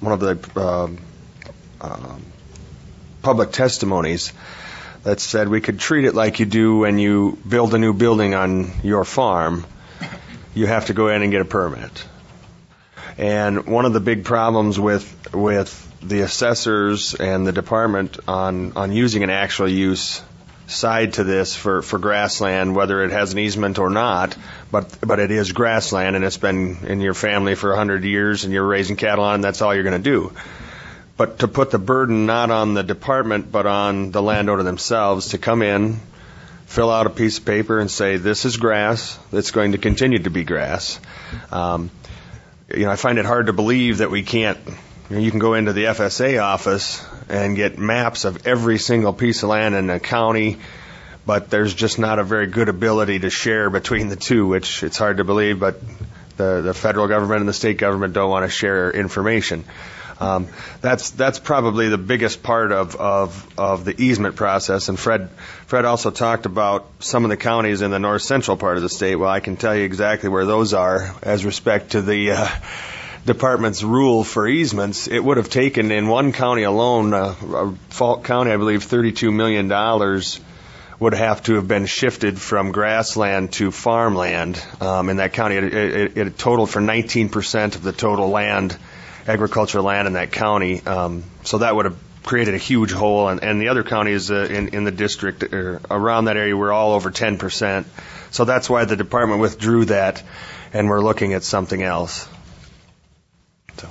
public testimonies that said we could treat it like you do when you build a new building on your farm. You have to go in and get a permit. And one of the big problems with the assessors and the department on using an actual use side to this for grassland, whether it has an easement or not, but it is grassland and it's been in your family for 100 years and you're raising cattle on it, and that's all you're going to do. But to put the burden not on the department but on the landowner themselves to come in, fill out a piece of paper and say, this is grass, it's going to continue to be grass. I find it hard to believe that we can't You can go into the FSA office and get maps of every single piece of land in the county, but there's just not a very good ability to share between the two, which it's hard to believe, but the federal government and the state government don't want to share information. That's probably the biggest part of the easement process. And Fred also talked about some of the counties in the north central part of the state. Well, I can tell you exactly where those are as respect to the department's rule for easements. It would have taken in one county alone, Falk County, I believe, $32 million would have to have been shifted from grassland to farmland in that county. It totaled for 19% of the total land, agricultural land in that county. So that would have created a huge hole. And the other counties in the district around that area were all over 10%. So that's why the department withdrew that, and we're looking at something else. So.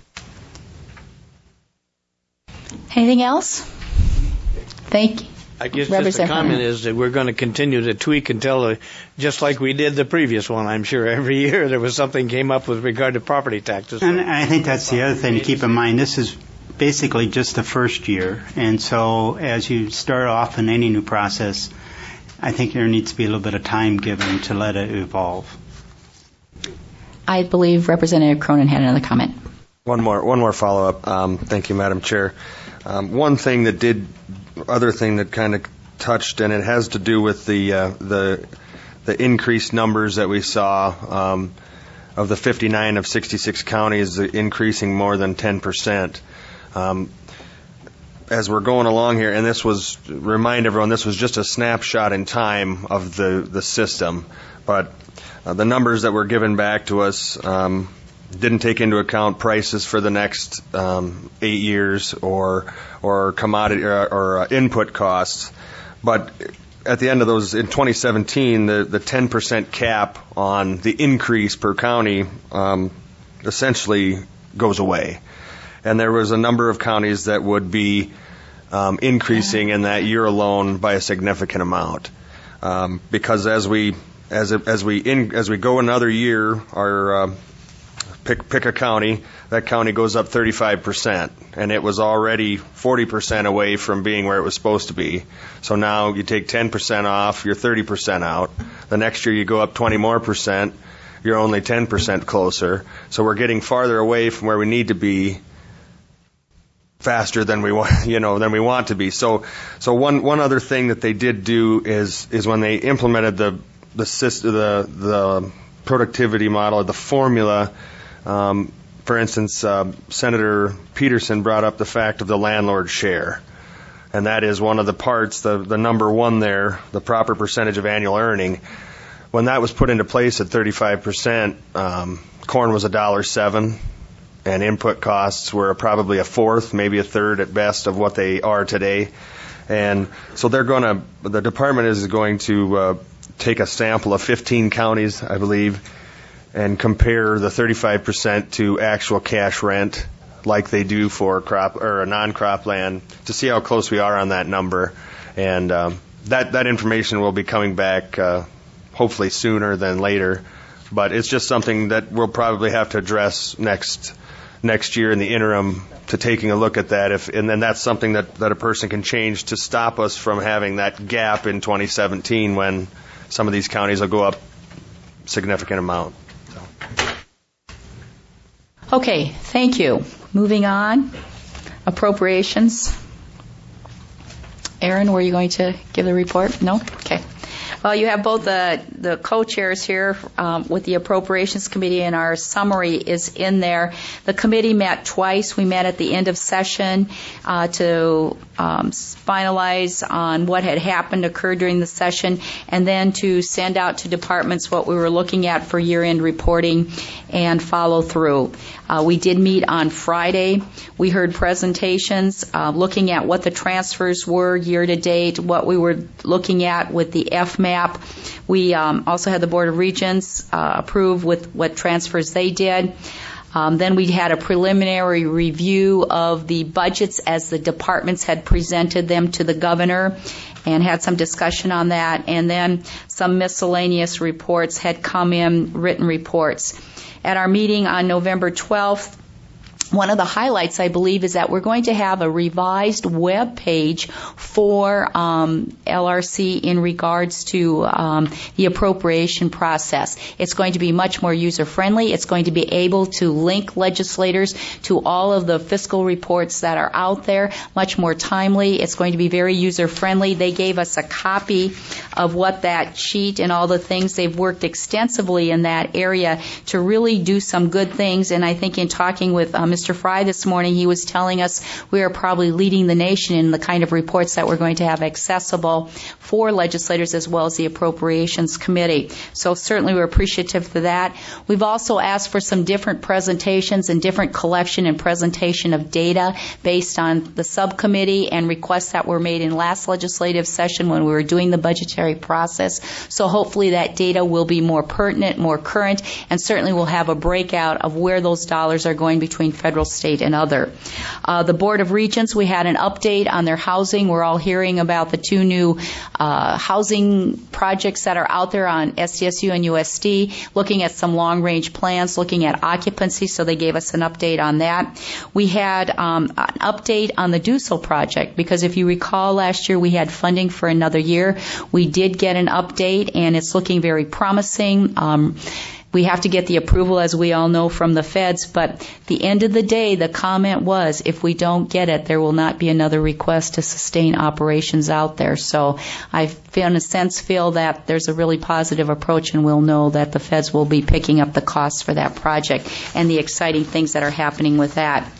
Anything else? Thank you. I guess just a comment is that we're going to continue to tweak until, just like we did the previous one, I'm sure every year there was something came up with regard to property taxes. And I think that's the other thing to keep in mind. This is basically just the first year. And so as you start off in any new process, I think there needs to be a little bit of time given to let it evolve. I believe Representative Cronin had another comment. One more follow-up. Thank you, Madam Chair. Other thing that kind of touched, and it has to do with the increased numbers that we saw of the 59 of 66 counties increasing more than 10%. As we're going along here, and remind everyone, this was just a snapshot in time of the system, but the numbers that were given back to us didn't take into account prices for the next 8 years or commodity or input costs. But at the end of those, in 2017, the 10% cap on the increase per county essentially goes away. And there was a number of counties that would be increasing in that year alone by a significant amount. Because as we go another year, our pick a county, that county goes up 35%, and it was already 40% away from being where it was supposed to be. So now you take 10% off, you're 30% out. The next year you go up 20 more percent, you're only 10% closer. So we're getting farther away from where we need to be faster than we want to be. So one other thing that they did do is when they implemented the productivity model, the formula. For instance, Senator Peterson brought up the fact of the landlord share. And that is one of the parts, the number one there, the proper percentage of annual earning. When that was put into place at 35%, corn was $1.07, and input costs were probably a fourth, maybe a third at best of what they are today. And so the department is going to take a sample of 15 counties, I believe, and compare the 35% to actual cash rent like they do for crop or non-crop land to see how close we are on that number. And that information will be coming back hopefully sooner than later. But it's just something that we'll probably have to address next year in the interim, to taking a look at that. And then that's something that a person can change to stop us from having that gap in 2017 when some of these counties will go up a significant amount. Okay, thank you. Moving on, appropriations. Aaron, were you going to give the report? No? Okay. Well, you have both the co-chairs here with the Appropriations Committee, and our summary is in there. The committee met twice. We met at the end of session to finalize on what had occurred during the session, and then to send out to departments what we were looking at for year-end reporting and follow through. We did meet on Friday. We heard presentations looking at what the transfers were year-to-date, what we were looking at with the FMAP. We also had the Board of Regents approve with what transfers they did. Then we had a preliminary review of the budgets as the departments had presented them to the governor, and had some discussion on that. And then some miscellaneous reports had come in, written reports. At our meeting on November 12th, one of the highlights, I believe, is that we're going to have a revised web page for LRC in regards to the appropriation process. It's going to be much more user-friendly. It's going to be able to link legislators to all of the fiscal reports that are out there, much more timely. It's going to be very user-friendly. They gave us a copy of what that sheet and all the things. They've worked extensively in that area to really do some good things, and I think in talking with Mr. Fry this morning, he was telling us we are probably leading the nation in the kind of reports that we're going to have accessible for legislators as well as the Appropriations Committee. So certainly we're appreciative for that. We've also asked for some different presentations and different collection and presentation of data based on the subcommittee and requests that were made in last legislative session when we were doing the budgetary process. So hopefully that data will be more pertinent, more current, and certainly we'll have a breakout of where those dollars are going between federal, state, and other. The Board of Regents, we had an update on their housing. We're all hearing about the two new housing projects that are out there on SDSU and USD, looking at some long-range plans, looking at occupancy, so they gave us an update on that. We had an update on the Dussel project, because if you recall last year we had funding for another year. We did get an update, and it's looking very promising. We have to get the approval, as we all know, from the feds, but at the end of the day, the comment was, if we don't get it, there will not be another request to sustain operations out there. So I, in a sense, feel that there's a really positive approach, and we'll know that the feds will be picking up the costs for that project and the exciting things that are happening with that.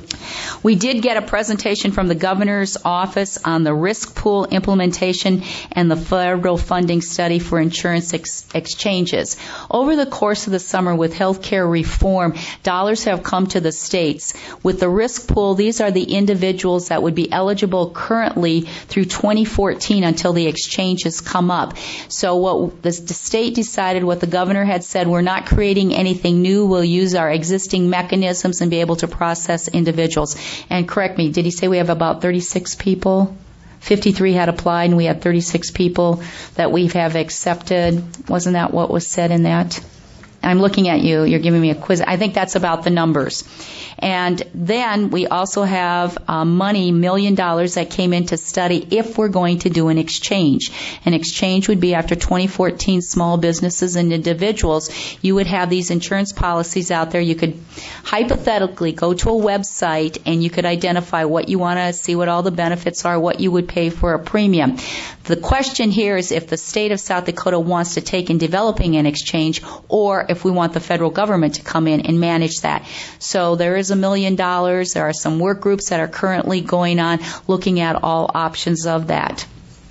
We did get a presentation from the governor's office on the risk pool implementation and the federal funding study for insurance exchanges. Over the course of the summer with healthcare reform, dollars have come to the states. With the risk pool, these are the individuals that would be eligible currently through 2014 until the exchanges come up. So what the state decided, what the governor had said, we're not creating anything new. We'll use our existing mechanisms and be able to process individuals. And correct me, did he say we have about 36 people? 53 had applied, and we had 36 people that we have accepted. Wasn't that what was said in that? I'm looking at you. You're giving me a quiz. I think that's about the numbers. And then we also have money, $1 million, that came in to study if we're going to do an exchange. An exchange would be after 2014, small businesses and individuals. You would have these insurance policies out there. You could hypothetically go to a website and you could identify what you want to see, what all the benefits are, what you would pay for a premium. The question here is if the state of South Dakota wants to take in developing an exchange, or if we want the federal government to come in and manage that. So there is $1 million. There are some work groups that are currently going on looking at all options of that.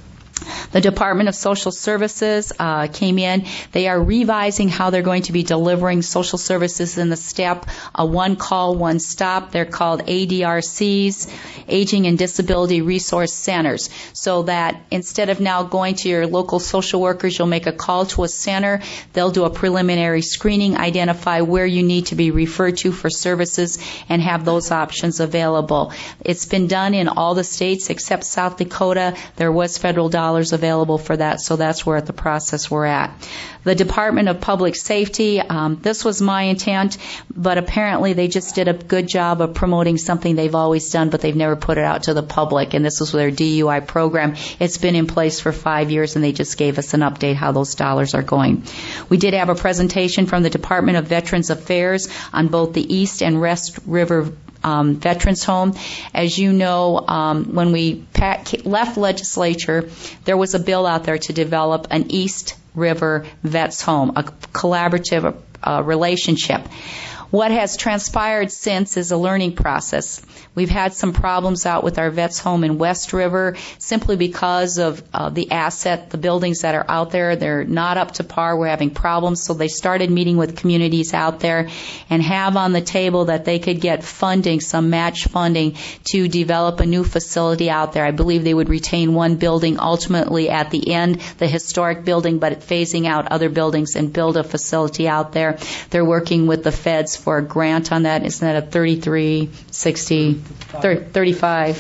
The Department of Social Services came in. They are revising how they're going to be delivering social services in the STEP, a one call, one stop. They're called ADRCs, Aging and Disability Resource Centers, so that instead of now going to your local social workers, you'll make a call to a center. They'll do a preliminary screening, identify where you need to be referred to for services, and have those options available. It's been done in all the states except South Dakota. There was federal dollars available for that, so that's where the process we're at. The Department of Public Safety, this was my intent, but apparently they just did a good job of promoting something they've always done, but they've never put it out to the public, and this was their DUI program. It's been in place for 5 years, and they just gave us an update how those dollars are going. We did have a presentation from the Department of Veterans Affairs on both the East and West River Veterans Home. As you know, when we left legislature, there was a bill out there to develop an East River Vets Home, a collaborative relationship. What has transpired since is a learning process. We've had some problems out with our Vets Home in West River simply because of the asset, the buildings that are out there. They're not up to par. We're having problems. So they started meeting with communities out there and have on the table that they could get funding, some match funding, to develop a new facility out there. I believe they would retain one building ultimately at the end, the historic building, but phasing out other buildings and build a facility out there. They're working with the feds for a grant on that. Isn't that a 35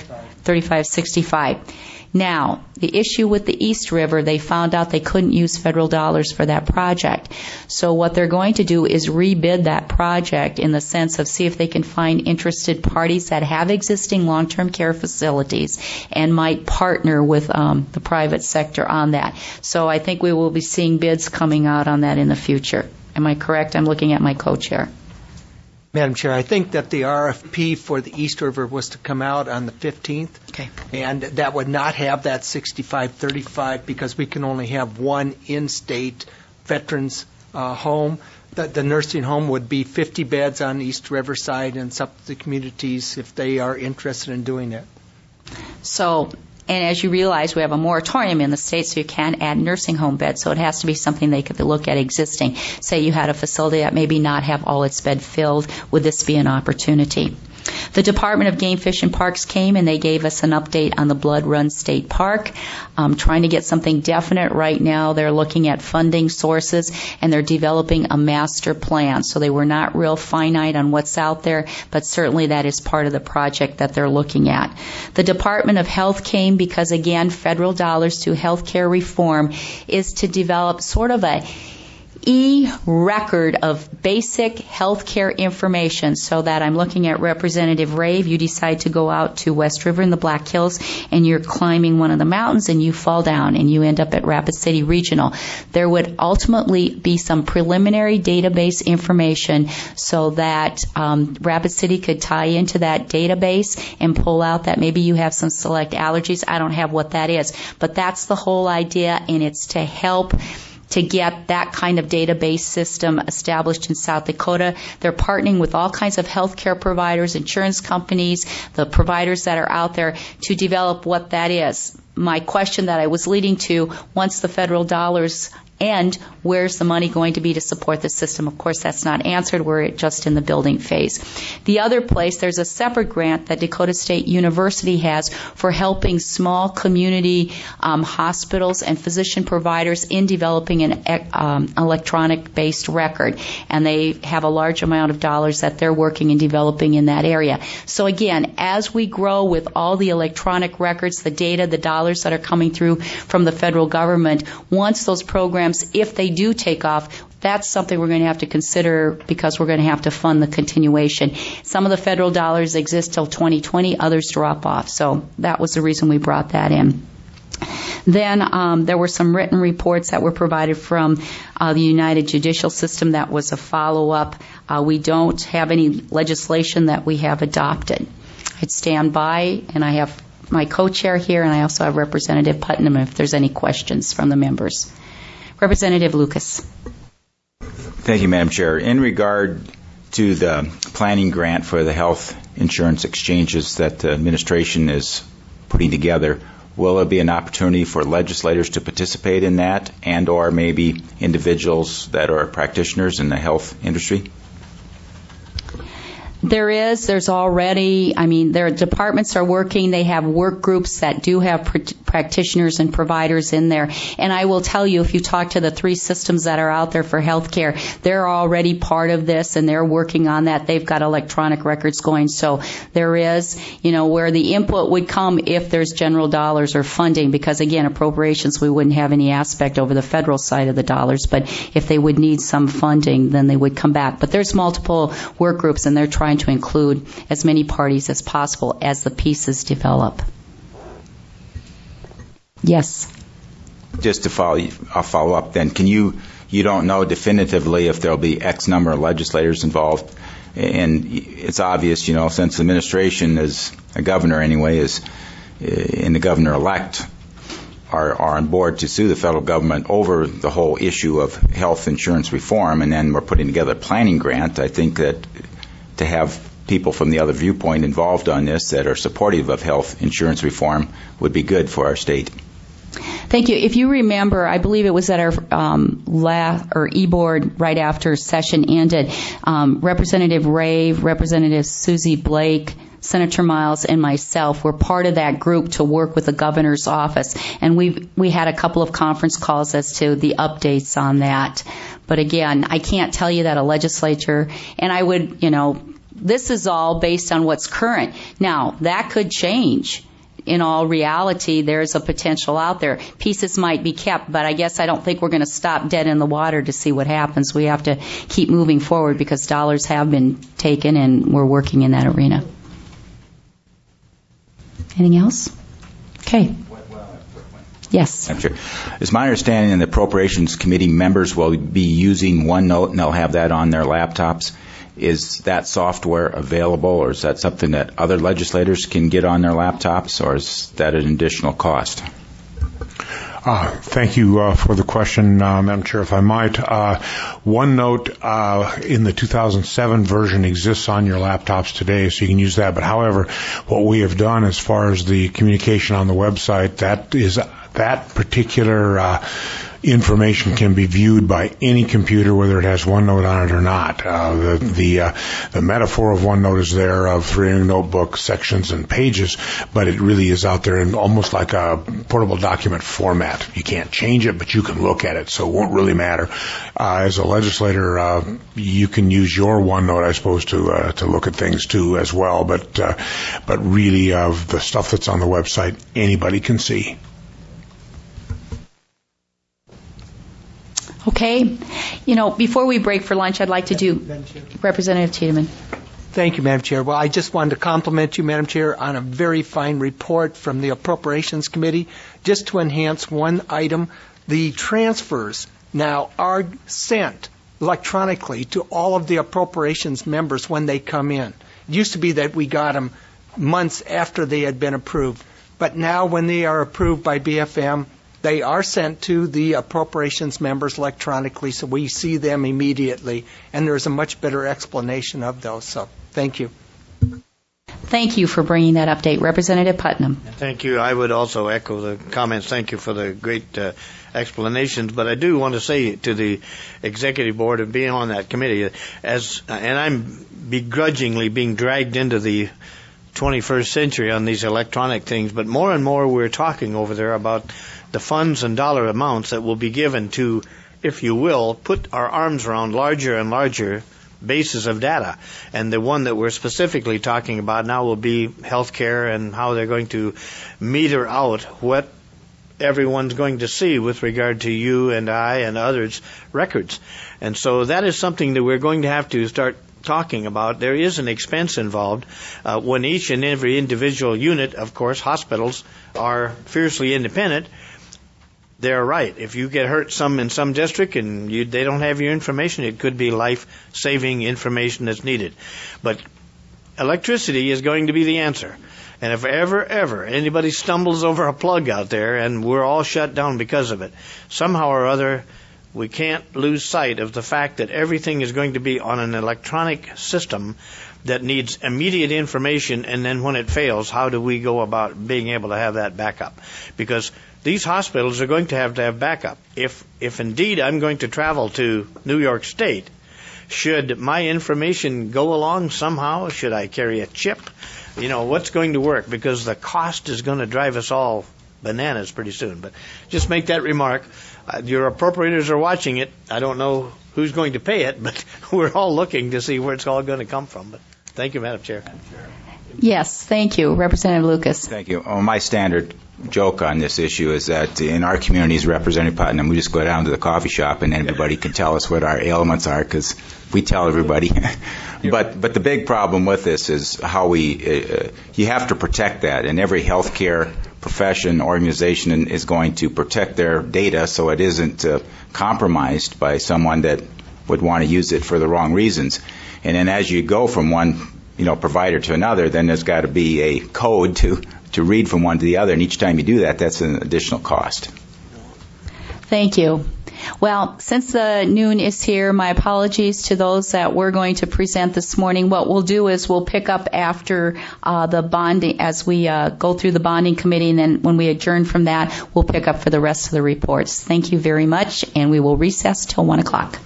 3565. Now, the issue with the East River, they found out they couldn't use federal dollars for that project. So what they're going to do is rebid that project in the sense of see if they can find interested parties that have existing long-term care facilities and might partner with the private sector on that. So I think we will be seeing bids coming out on that in the future. Am I correct? I'm looking at my co-chair. Madam Chair, I think that the RFP for the East River was to come out on the 15th. Okay. And that would not have that 65-35 because we can only have one in-state veterans home. The nursing home would be 50 beds on East Riverside, and it's up to the communities if they are interested in doing it. So, and as you realize, we have a moratorium in the state, so you can't add nursing home beds. So it has to be something they could look at existing. Say you had a facility that maybe not have all its bed filled. Would this be an opportunity? The Department of Game, Fish, and Parks came and they gave us an update on the Blood Run State Park. Trying to get something definite right now. They're looking at funding sources and they're developing a master plan. So they were not real finite on what's out there, but certainly that is part of the project that they're looking at. The Department of Health came because, again, federal dollars to health care reform is to develop sort of a e-record of basic health care information, so that I'm looking at Representative Rave. You decide to go out to West River in the Black Hills and you're climbing one of the mountains and you fall down and you end up at Rapid City Regional. There would ultimately be some preliminary database information so that Rapid City could tie into that database and pull out that maybe you have some select allergies. I don't have what that is, but that's the whole idea, and it's to help to get that kind of database system established in South Dakota. They're partnering with all kinds of healthcare providers, insurance companies, the providers that are out there to develop what that is. My question that I was leading to, once the federal dollars end, where's the money going to be to support the system? Of course, that's not answered. We're just in the building phase. The other place, there's a separate grant that Dakota State University has for helping small community hospitals and physician providers in developing an electronic-based record. And they have a large amount of dollars that they're working and developing in that area. So again, as we grow with all the electronic records, the data, the dollars that are coming through from the federal government, once those programs, if they do take off, that's something we're going to have to consider because we're going to have to fund the continuation. Some of the federal dollars exist till 2020, others drop off. So that was the reason we brought that in. Then there were some written reports that were provided from the United Judicial System. That was a follow-up. We don't have any legislation that we have adopted. I'd stand by, and I have my co-chair here, and I also have Representative Putnam if there's any questions from the members. Representative Lucas. Thank you, Madam Chair. In regard to the planning grant for the health insurance exchanges that the administration is putting together, will there be an opportunity for legislators to participate in that, and or maybe individuals that are practitioners in the health industry? There's already, their departments are working. They have work groups that do have practitioners and providers in there. And I will tell you, if you talk to the three systems that are out there for healthcare, they're already part of this and they're working on that. They've got electronic records going. So there is, where the input would come if there's general dollars or funding, because again, appropriations, we wouldn't have any aspect over the federal side of the dollars. But if they would need some funding, then they would come back. But there's multiple work groups and they're trying to include as many parties as possible as the pieces develop. Yes. Just to follow up then, you don't know definitively if there'll be X number of legislators involved, and it's obvious, since the administration is a governor anyway, and the governor-elect are on board to sue the federal government over the whole issue of health insurance reform, and then we're putting together a planning grant. I think that to have people from the other viewpoint involved on this that are supportive of health insurance reform would be good for our state. Thank you. If you remember, I believe it was at our e-board right after session ended, Representative Rave, Representative Susie Blake, Senator Miles, and myself were part of that group to work with the governor's office. And we had a couple of conference calls as to the updates on that. But again, I can't tell you that a legislature, and I would, this is all based on what's current. Now, that could change. in all reality, there's a potential out there. Pieces might be kept, but I guess I don't think we're going to stop dead in the water to see what happens. We have to keep moving forward because dollars have been taken and we're working in that arena. Anything else? Okay. Yes. It's my understanding that the Appropriations Committee members will be using OneNote and they'll have that on their laptops. Is that software available, or is that something that other legislators can get on their laptops, or is that an additional cost? Thank you for the question, Madam Chair. If I might, OneNote in the 2007 version exists on your laptops today, so you can use that. But however, what we have done as far as the communication on the website, that particular information can be viewed by any computer, whether it has OneNote on it or not. The metaphor of OneNote is there of 3 notebook sections and pages, but it really is out there in almost like a portable document format. You can't change it, but you can look at it, so it won't really matter. As a legislator, you can use your OneNote, I suppose, to look at things too as well. But really, of the stuff that's on the website, anybody can see. Okay. Before we break for lunch, I'd like to do Representative Tiedemann. Thank you, Madam Chair. Well, I just wanted to compliment you, Madam Chair, on a very fine report from the Appropriations Committee. Just to enhance one item, the transfers now are sent electronically to all of the appropriations members when they come in. It used to be that we got them months after they had been approved. But now when they are approved by BFM, they are sent to the appropriations members electronically, so we see them immediately, and there's a much better explanation of those. So thank you. Thank you for bringing that update. Representative Putnam. Thank you. I would also echo the comments. Thank you for the great explanations. But I do want to say to the Executive Board and being on that committee, and I'm begrudgingly being dragged into the 21st century on these electronic things, but more and more we're talking over there about the funds and dollar amounts that will be given to, if you will, put our arms around larger and larger bases of data. And the one that we're specifically talking about now will be healthcare and how they're going to meter out what everyone's going to see with regard to you and I and others' records. And so that is something that we're going to have to start talking about. There is an expense involved when each and every individual unit, of course, hospitals are fiercely independent. They're right. If you get hurt in some district and they don't have your information, it could be life-saving information that's needed. But electricity is going to be the answer. And if ever anybody stumbles over a plug out there and we're all shut down because of it, somehow or other, we can't lose sight of the fact that everything is going to be on an electronic system that needs immediate information, and then when it fails, how do we go about being able to have that backup? Because these hospitals are going to have backup. If indeed I'm going to travel to New York State, should my information go along somehow? Should I carry a chip? What's going to work? Because the cost is going to drive us all bananas pretty soon. But just make that remark. Your appropriators are watching it. I don't know who's going to pay it, but we're all looking to see where it's all going to come from. But thank you, Madam Chair. Yes, thank you. Representative Lucas. Thank you. My standard joke on this issue is that in our communities, Representative Putnam, we just go down to the coffee shop and everybody can tell us what our ailments are because we tell everybody. But the big problem with this is how you have to protect that, and every healthcare profession, organization is going to protect their data so it isn't compromised by someone that would want to use it for the wrong reasons. And then as you go from one provider to another, then there's got to be a code to read from one to the other, and each time you do that, that's an additional cost. Thank you. Well, since the noon is here, my apologies to those that we're going to present this morning. What we'll do is we'll pick up after the bonding, as we go through the bonding committee, and then when we adjourn from that, we'll pick up for the rest of the reports. Thank you very much, and we will recess till 1 o'clock.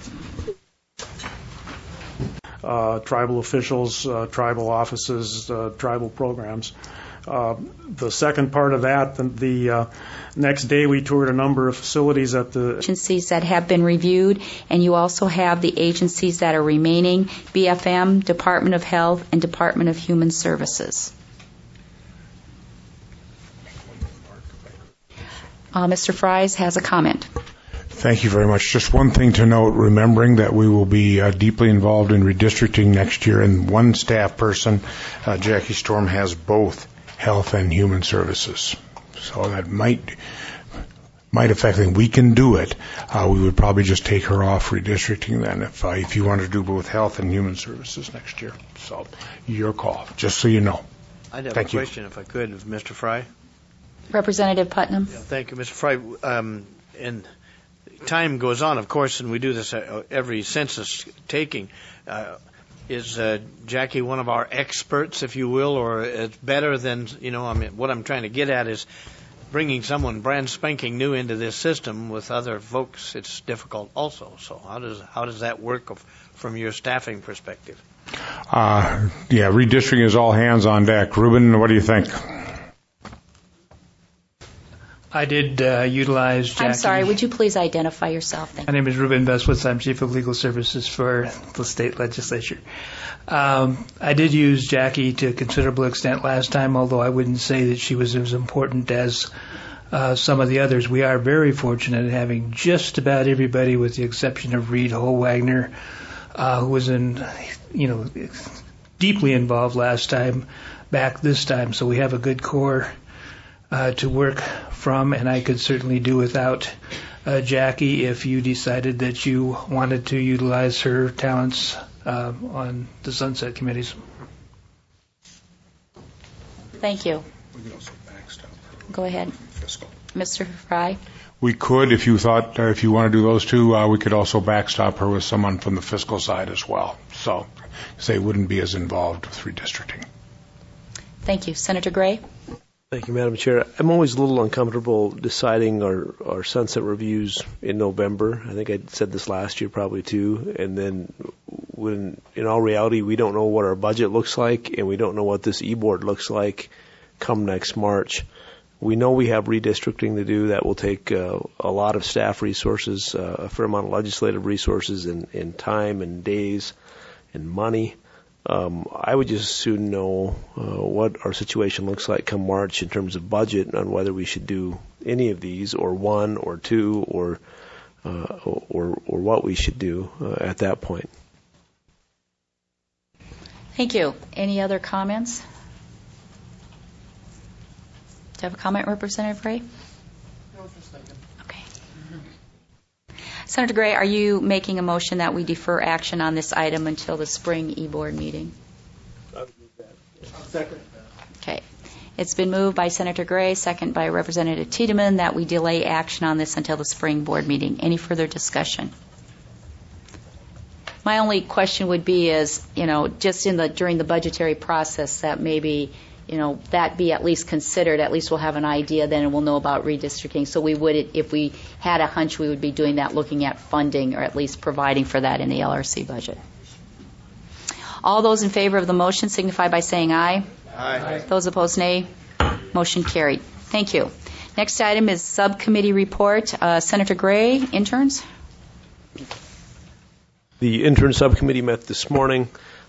Tribal officials, tribal offices, tribal programs. The second part of that, the next day we toured a number of facilities at the agencies that have been reviewed, and you also have the agencies that are remaining, BFM, Department of Health, and Department of Human Services. Mr. Fries has a comment. Thank you very much. Just one thing to note, remembering that we will be deeply involved in redistricting next year, and one staff person, Jackie Storm, has both health and human services. So that might affect things. We can do it. We would probably just take her off redistricting then if you wanted to do both health and human services next year. So your call, just so you know. I'd have Thank a question, if I could, of Mr. Fry. Representative Putnam. Yeah, thank you, Mr. Fry. And time goes on, of course, and we do this every census taking. Is Jackie one of our experts, if you will, or it's better than, what I'm trying to get at is bringing someone brand spanking new into this system with other folks, it's difficult also. So how does that work from your staffing perspective? Redistricting is all hands on deck. Ruben, what do you think? I did utilize Jackie. I'm sorry, would you please identify yourself? My name is Ruben Bestwitz. I'm Chief of Legal Services for the state legislature. I did use Jackie to a considerable extent last time, although I wouldn't say that she was as important as some of the others. We are very fortunate in having just about everybody, with the exception of Reed Holwagner, who was deeply involved last time, back this time. So we have a good core to work from, and I could certainly do without Jackie if you decided that you wanted to utilize her talents on the sunset committees. Thank you. We could also backstop. Go ahead. Fiscal. Mr. Fry. We could, if you want to do those two, we could also backstop her with someone from the fiscal side as well. So they wouldn't be as involved with redistricting. Thank you. Senator Gray. Thank you, Madam Chair. I'm always a little uncomfortable deciding our sunset reviews in November. I think I said this last year probably too. And then when in all reality, we don't know what our budget looks like, and we don't know what this e-board looks like come next March. We know we have redistricting to do. That will take a lot of staff resources, a fair amount of legislative resources and time and days and money. I would just soon know what our situation looks like come March in terms of budget, on whether we should do any of these, or one or two, or what we should do at that point. Thank you. Any other comments? Do you have a comment, Representative Gray? No, just thinking. Okay. Senator Gray, are you making a motion that we defer action on this item until the spring e-board meeting? I'll do that. I'll second that. Okay. It's been moved by Senator Gray, second by Representative Tiedemann, that we delay action on this until the spring board meeting. Any further discussion? My only question would be is, just during the budgetary process, that maybe, that be at least considered. At least we'll have an idea then, and we'll know about redistricting. So we would, if we had a hunch, we would be doing that, looking at funding, or at least providing for that in the LRC budget. All those in favor of the motion signify by saying aye. Aye. Those opposed, nay. Motion carried. Thank you. Next item is subcommittee report. Senator Gray, interns. The intern subcommittee met this morning.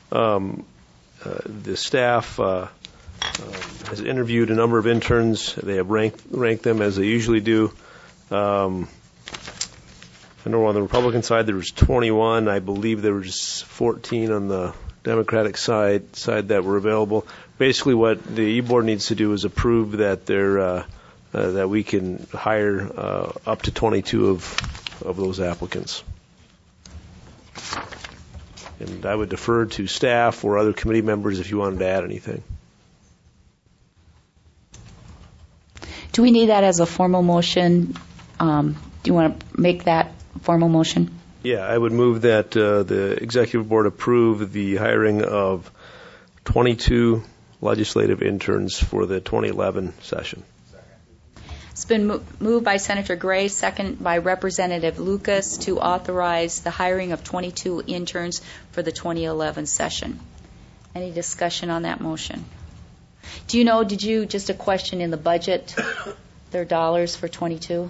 The staff has interviewed a number of interns. They have ranked them as they usually do. I know on the Republican side there was 21. I believe there was 14 on the Democratic side that were available. Basically, what the e-board needs to do is approve that that we can hire up to 22 of those applicants. And I would defer to staff or other committee members if you wanted to add anything. Do we need that as a formal motion? Do you want to make that formal motion? Yeah, I would move that the executive board approve the hiring of 22 legislative interns for the 2011 session. It's been moved by Senator Gray, second by Representative Lucas, to authorize the hiring of 22 interns for the 2011 session. Any discussion on that motion? Do you know, just a question in the budget, their dollars for 22?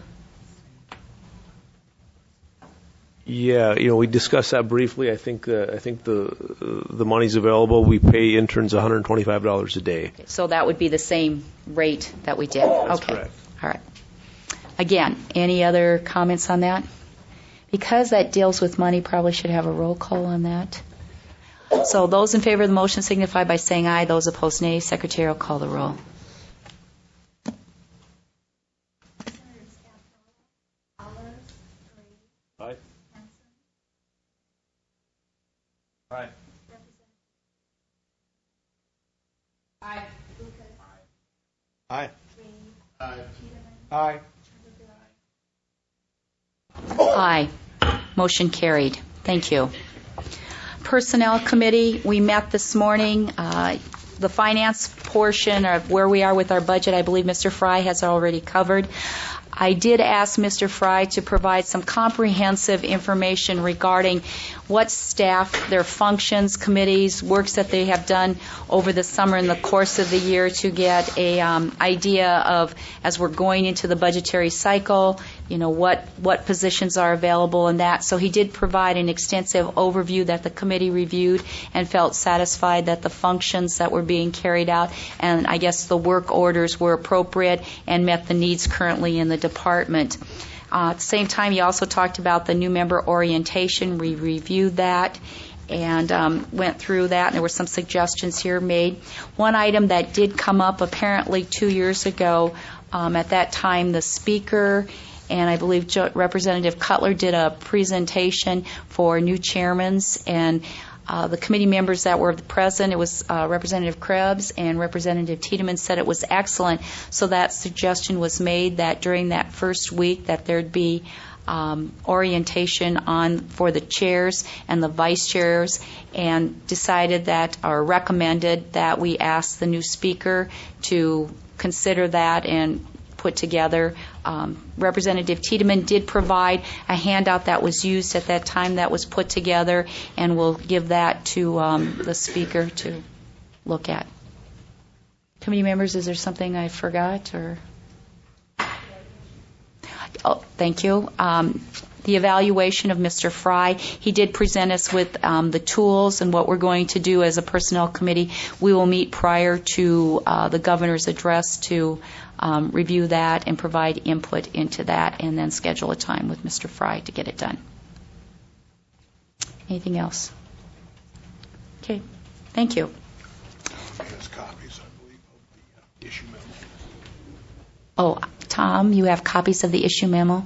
Yeah, we discussed that briefly. I think the money's available. We pay interns $125 a day. So that would be the same rate that we did. That's okay. Correct. All right. Again, any other comments on that? Because that deals with money, probably should have a roll call on that. So those in favor of the motion signify by saying aye. Those opposed, nay. Secretary will call the roll. Aye. Aye. Aye. Aye. Aye. Aye. Aye. Motion carried. Thank you. Personnel Committee, we met this morning. The finance portion of where we are with our budget, I believe Mr. Fry has already covered. I did ask Mr. Fry to provide some comprehensive information regarding what staff, their functions, committees, works that they have done over the summer and the course of the year to get a idea of, as we're going into the budgetary cycle, what positions are available and that. So he did provide an extensive overview that the committee reviewed and felt satisfied that the functions that were being carried out and I guess the work orders were appropriate and met the needs currently in the department. At the same time, he also talked about the new member orientation. We reviewed that and went through that, and there were some suggestions here made. One item that did come up apparently 2 years ago, at that time the speaker and I believe Representative Cutler did a presentation for new chairmans, and the committee members that were present, it was Representative Krebs and Representative Tiedemann said it was excellent. So that suggestion was made that during that first week that there'd be orientation for the chairs and the vice chairs, and decided that, or recommended that we ask the new speaker to consider that and put together. Representative Tiedemann did provide a handout that was used at that time that was put together, and we'll give that to the speaker to look at. Committee members, is there something I forgot? Or? Oh, thank you. The evaluation of Mr. Fry, he did present us with the tools and what we're going to do as a personnel committee. We will meet prior to the governor's address to review that and provide input into that, and then schedule a time with Mr. Fry to get it done. Anything else? Okay, thank you. Oh, Tom, you have copies of the issue memo?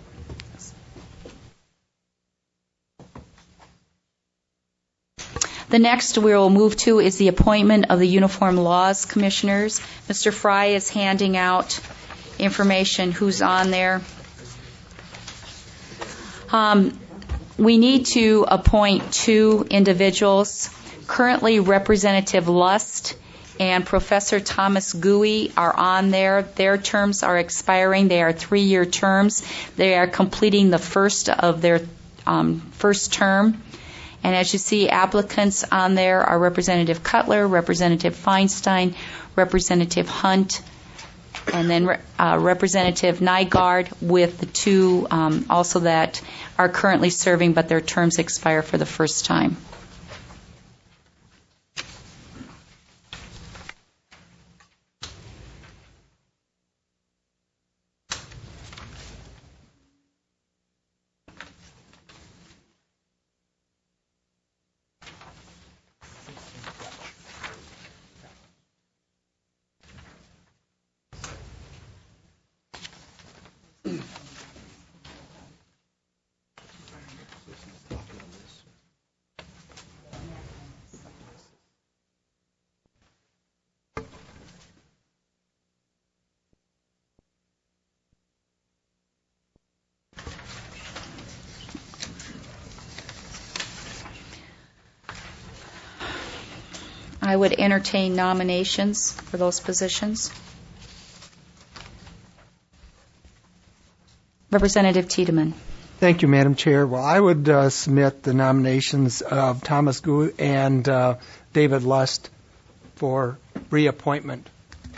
The next we will move to is the appointment of the Uniform Laws Commissioners. Mr. Fry is handing out information who's on there. We need to appoint 2 individuals. Currently, Representative Lust and Professor Thomas Gouy are on there. Their terms are expiring. They are 3-year terms. They are completing the first of their first term. And as you see, applicants on there are Representative Cutler, Representative Feinstein, Representative Hunt, and then Representative Nygaard, with the 2 also that are currently serving, but their terms expire for the first time. I would entertain nominations for those positions. Representative Tiedemann. Thank you, Madam Chair. Well, I would submit the nominations of Thomas Gouy and David Lust for reappointment.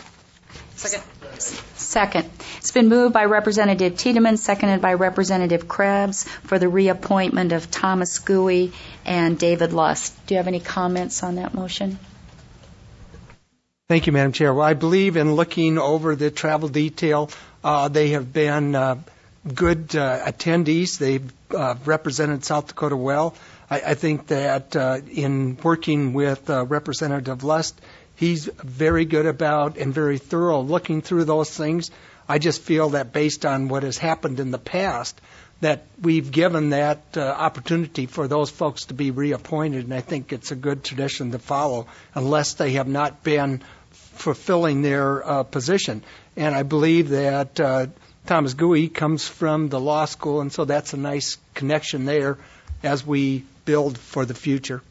Second. It's been moved by Representative Tiedemann, seconded by Representative Krebs for the reappointment of Thomas Gouy and David Lust. Do you have any comments on that motion? Thank you, Madam Chair. Well, I believe in looking over the travel detail, They have been good attendees. They've represented South Dakota well. I think that in working with Representative Lust, he's very good about and very thorough looking through those things. I just feel that based on what has happened in the past, that we've given that opportunity for those folks to be reappointed, and I think it's a good tradition to follow unless they have not been fulfilling their position. And I believe that Thomas Gouy comes from the law school, and so that's a nice connection there as we build for the future.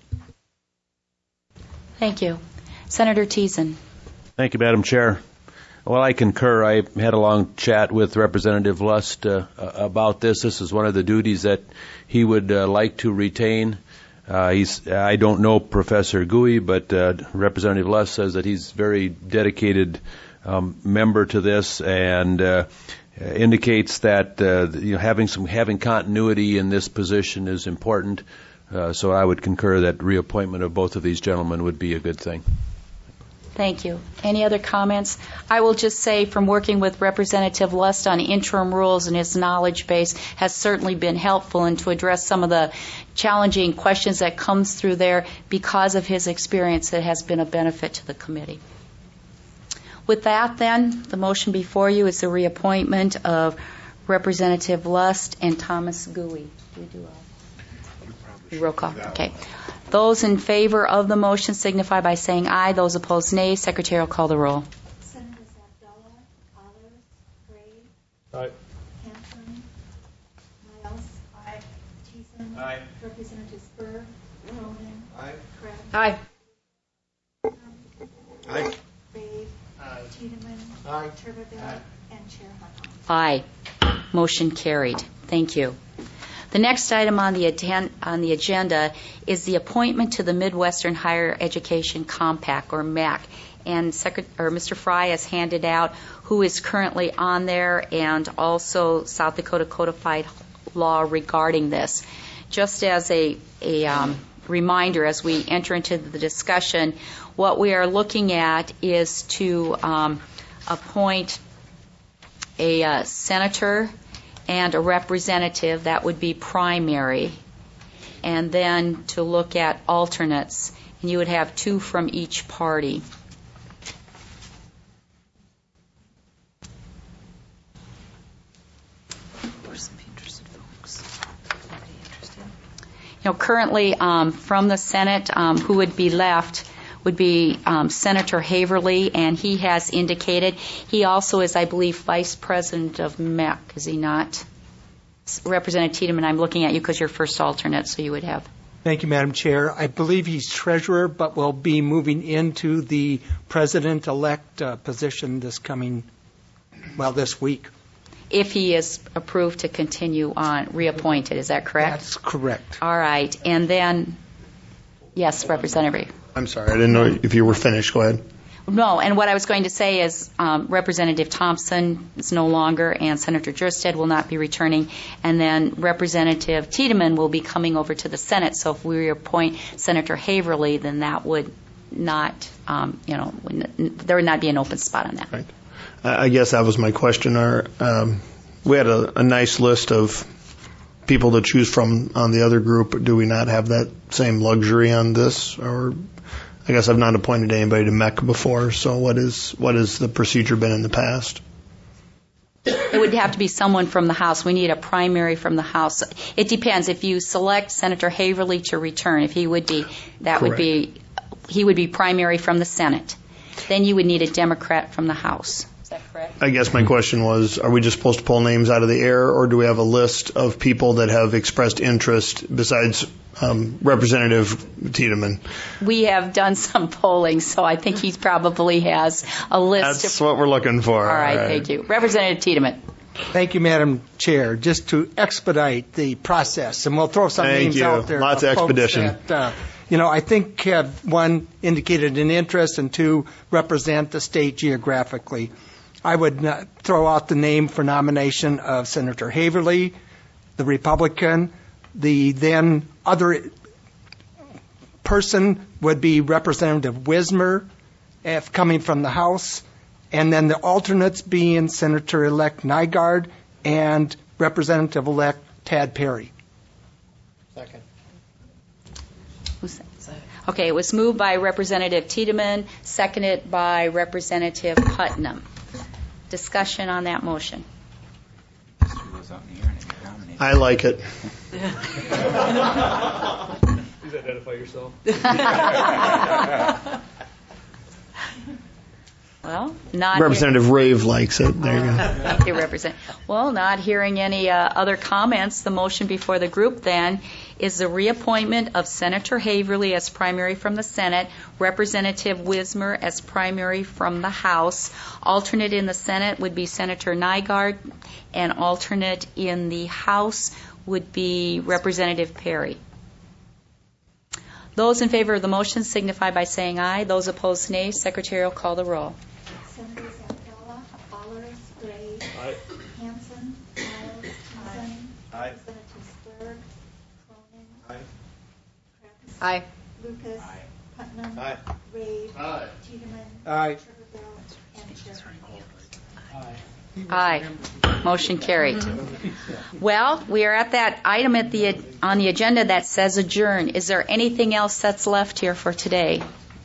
Thank you. Senator Thiessen. Thank you, Madam Chair. Well, I concur. I had a long chat with Representative Lust about this. This is one of the duties that he would like to retain. I don't know Professor Gouy, but Representative Lust says that he's very dedicated member to this and indicates that having continuity in this position is important. So I would concur that reappointment of both of these gentlemen would be a good thing. Thank you. Any other comments? I will just say from working with Representative Lust on interim rules and his knowledge base has certainly been helpful and to address some of the challenging questions that comes through there because of his experience that has been a benefit to the committee. With that then, the motion before you is the reappointment of Representative Lust and Thomas Gouy. Do we do roll call? Okay. Those in favor of the motion signify by saying aye. Those opposed, nay. Secretary will call the roll. Senators Abdullah, Allers, Gray, Aye. Hanson, Miles, aye. Thiessen, Aye. Representative Spur, Cronin, Aye. Craig, Aye. Aye. Brave, Tiedemann, Aye. Turbeville, and Chair Hunt. Aye. Motion carried. Thank you. The next item on the agenda is the appointment to the Midwestern Higher Education Compact, or MAC. And Mr. Fry has handed out who is currently on there and also South Dakota codified law regarding this. Just as a reminder as we enter into the discussion, what we are looking at is to appoint a senator and a representative. That would be primary, and then to look at alternates, and you would have two from each party. Currently from the Senate, who would be left would be Senator Haverly, and he has indicated he also is, I believe, Vice President of MEC, is he not? Representative Tiedemann, I'm looking at you because you're first alternate, so you would have. Thank you, Madam Chair. I believe he's treasurer, but will be moving into the president-elect position this week. If he is approved to continue on, reappointed, is that correct? That's correct. All right, and then, yes, Representative. I'm sorry, I didn't know if you were finished. Go ahead. No, and what I was going to say is Representative Thompson is no longer, and Senator Jerstead will not be returning, and then Representative Tiedemann will be coming over to the Senate. So if we reappoint Senator Haverly, then that would not, there would not be an open spot on that. Right. I guess that was my question. We had a nice list of people to choose from on the other group. Do we not have that same luxury on this? Or I guess I've not appointed anybody to MEC before, so what is the procedure been in the past? It would have to be someone from the House. We need a primary from the House. It depends. If you select Senator Haverly to return, if he would be, he would be primary from the Senate. Then you would need a Democrat from the House. Is that correct? I guess my question was, are we just supposed to pull names out of the air, or do we have a list of people that have expressed interest besides Representative Tiedemann? We have done some polling, so I think he probably has a list. That's what we're looking for. All right, thank you. Representative Tiedemann. Thank you, Madam Chair. Just to expedite the process, and we'll throw some names out there. Lots of expedition. That, I think have one indicated an interest and two represent the state geographically. I would throw out the name for nomination of Senator Haverly, the Republican. The then other person would be Representative Wismer, coming from the House, and then the alternates being Senator-elect Nygaard and Representative-elect Tad Perry. Second. Okay, it was moved by Representative Tiedemann, seconded by Representative Putnam. Discussion on that motion. I like it. Please identify yourself. Well, not Representative Rave likes it. There you go. Thank you, Representative. Well, not hearing any other comments, the motion before the group then is the reappointment of Senator Haverly as primary from the Senate, Representative Wismer as primary from the House. Alternate in the Senate would be Senator Nygaard, and alternate in the House would be Representative Perry. Those in favor of the motion signify by saying aye. Those opposed, nay. Secretary will call the roll. Senators Abdallah, Allers, Gray, Aye. Hanson, Miles, Teason, Aye. Senators Berg, Cronin, Aye. Krebs, Aye. Lucas, Putnam, Aye. Rave, Aye. Tiedemann, Aye. Tuberville, and Chair Hunt. Aye. Motion carried. Well, we are at that item on the agenda that says adjourn. Is there anything else that's left here for today?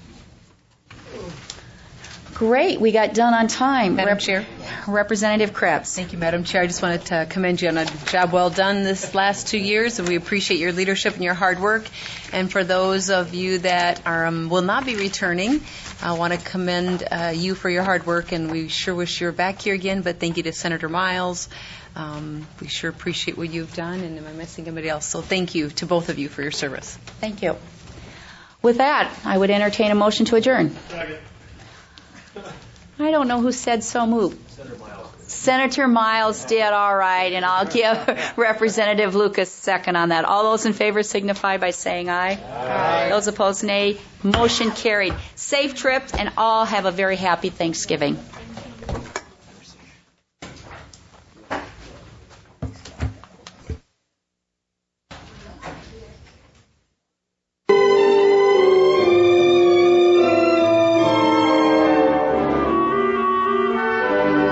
Great, we got done on time. Madam Chair. Representative Krebs. Thank you, Madam Chair. I just wanted to commend you on a job well done this last 2 years, and we appreciate your leadership and your hard work. And for those of you that will not be returning, I want to commend you for your hard work, and we sure wish you were back here again. But thank you to Senator Miles. We sure appreciate what you've done, and am I missing anybody else? So thank you to both of you for your service. Thank you. With that, I would entertain a motion to adjourn. Second. I don't know who said so moved. Senator Miles did, all right, and I'll give Representative Lucas second on that. All those in favor signify by saying aye. Aye. Those opposed, nay. Motion carried. Safe trips, and all have a very happy Thanksgiving.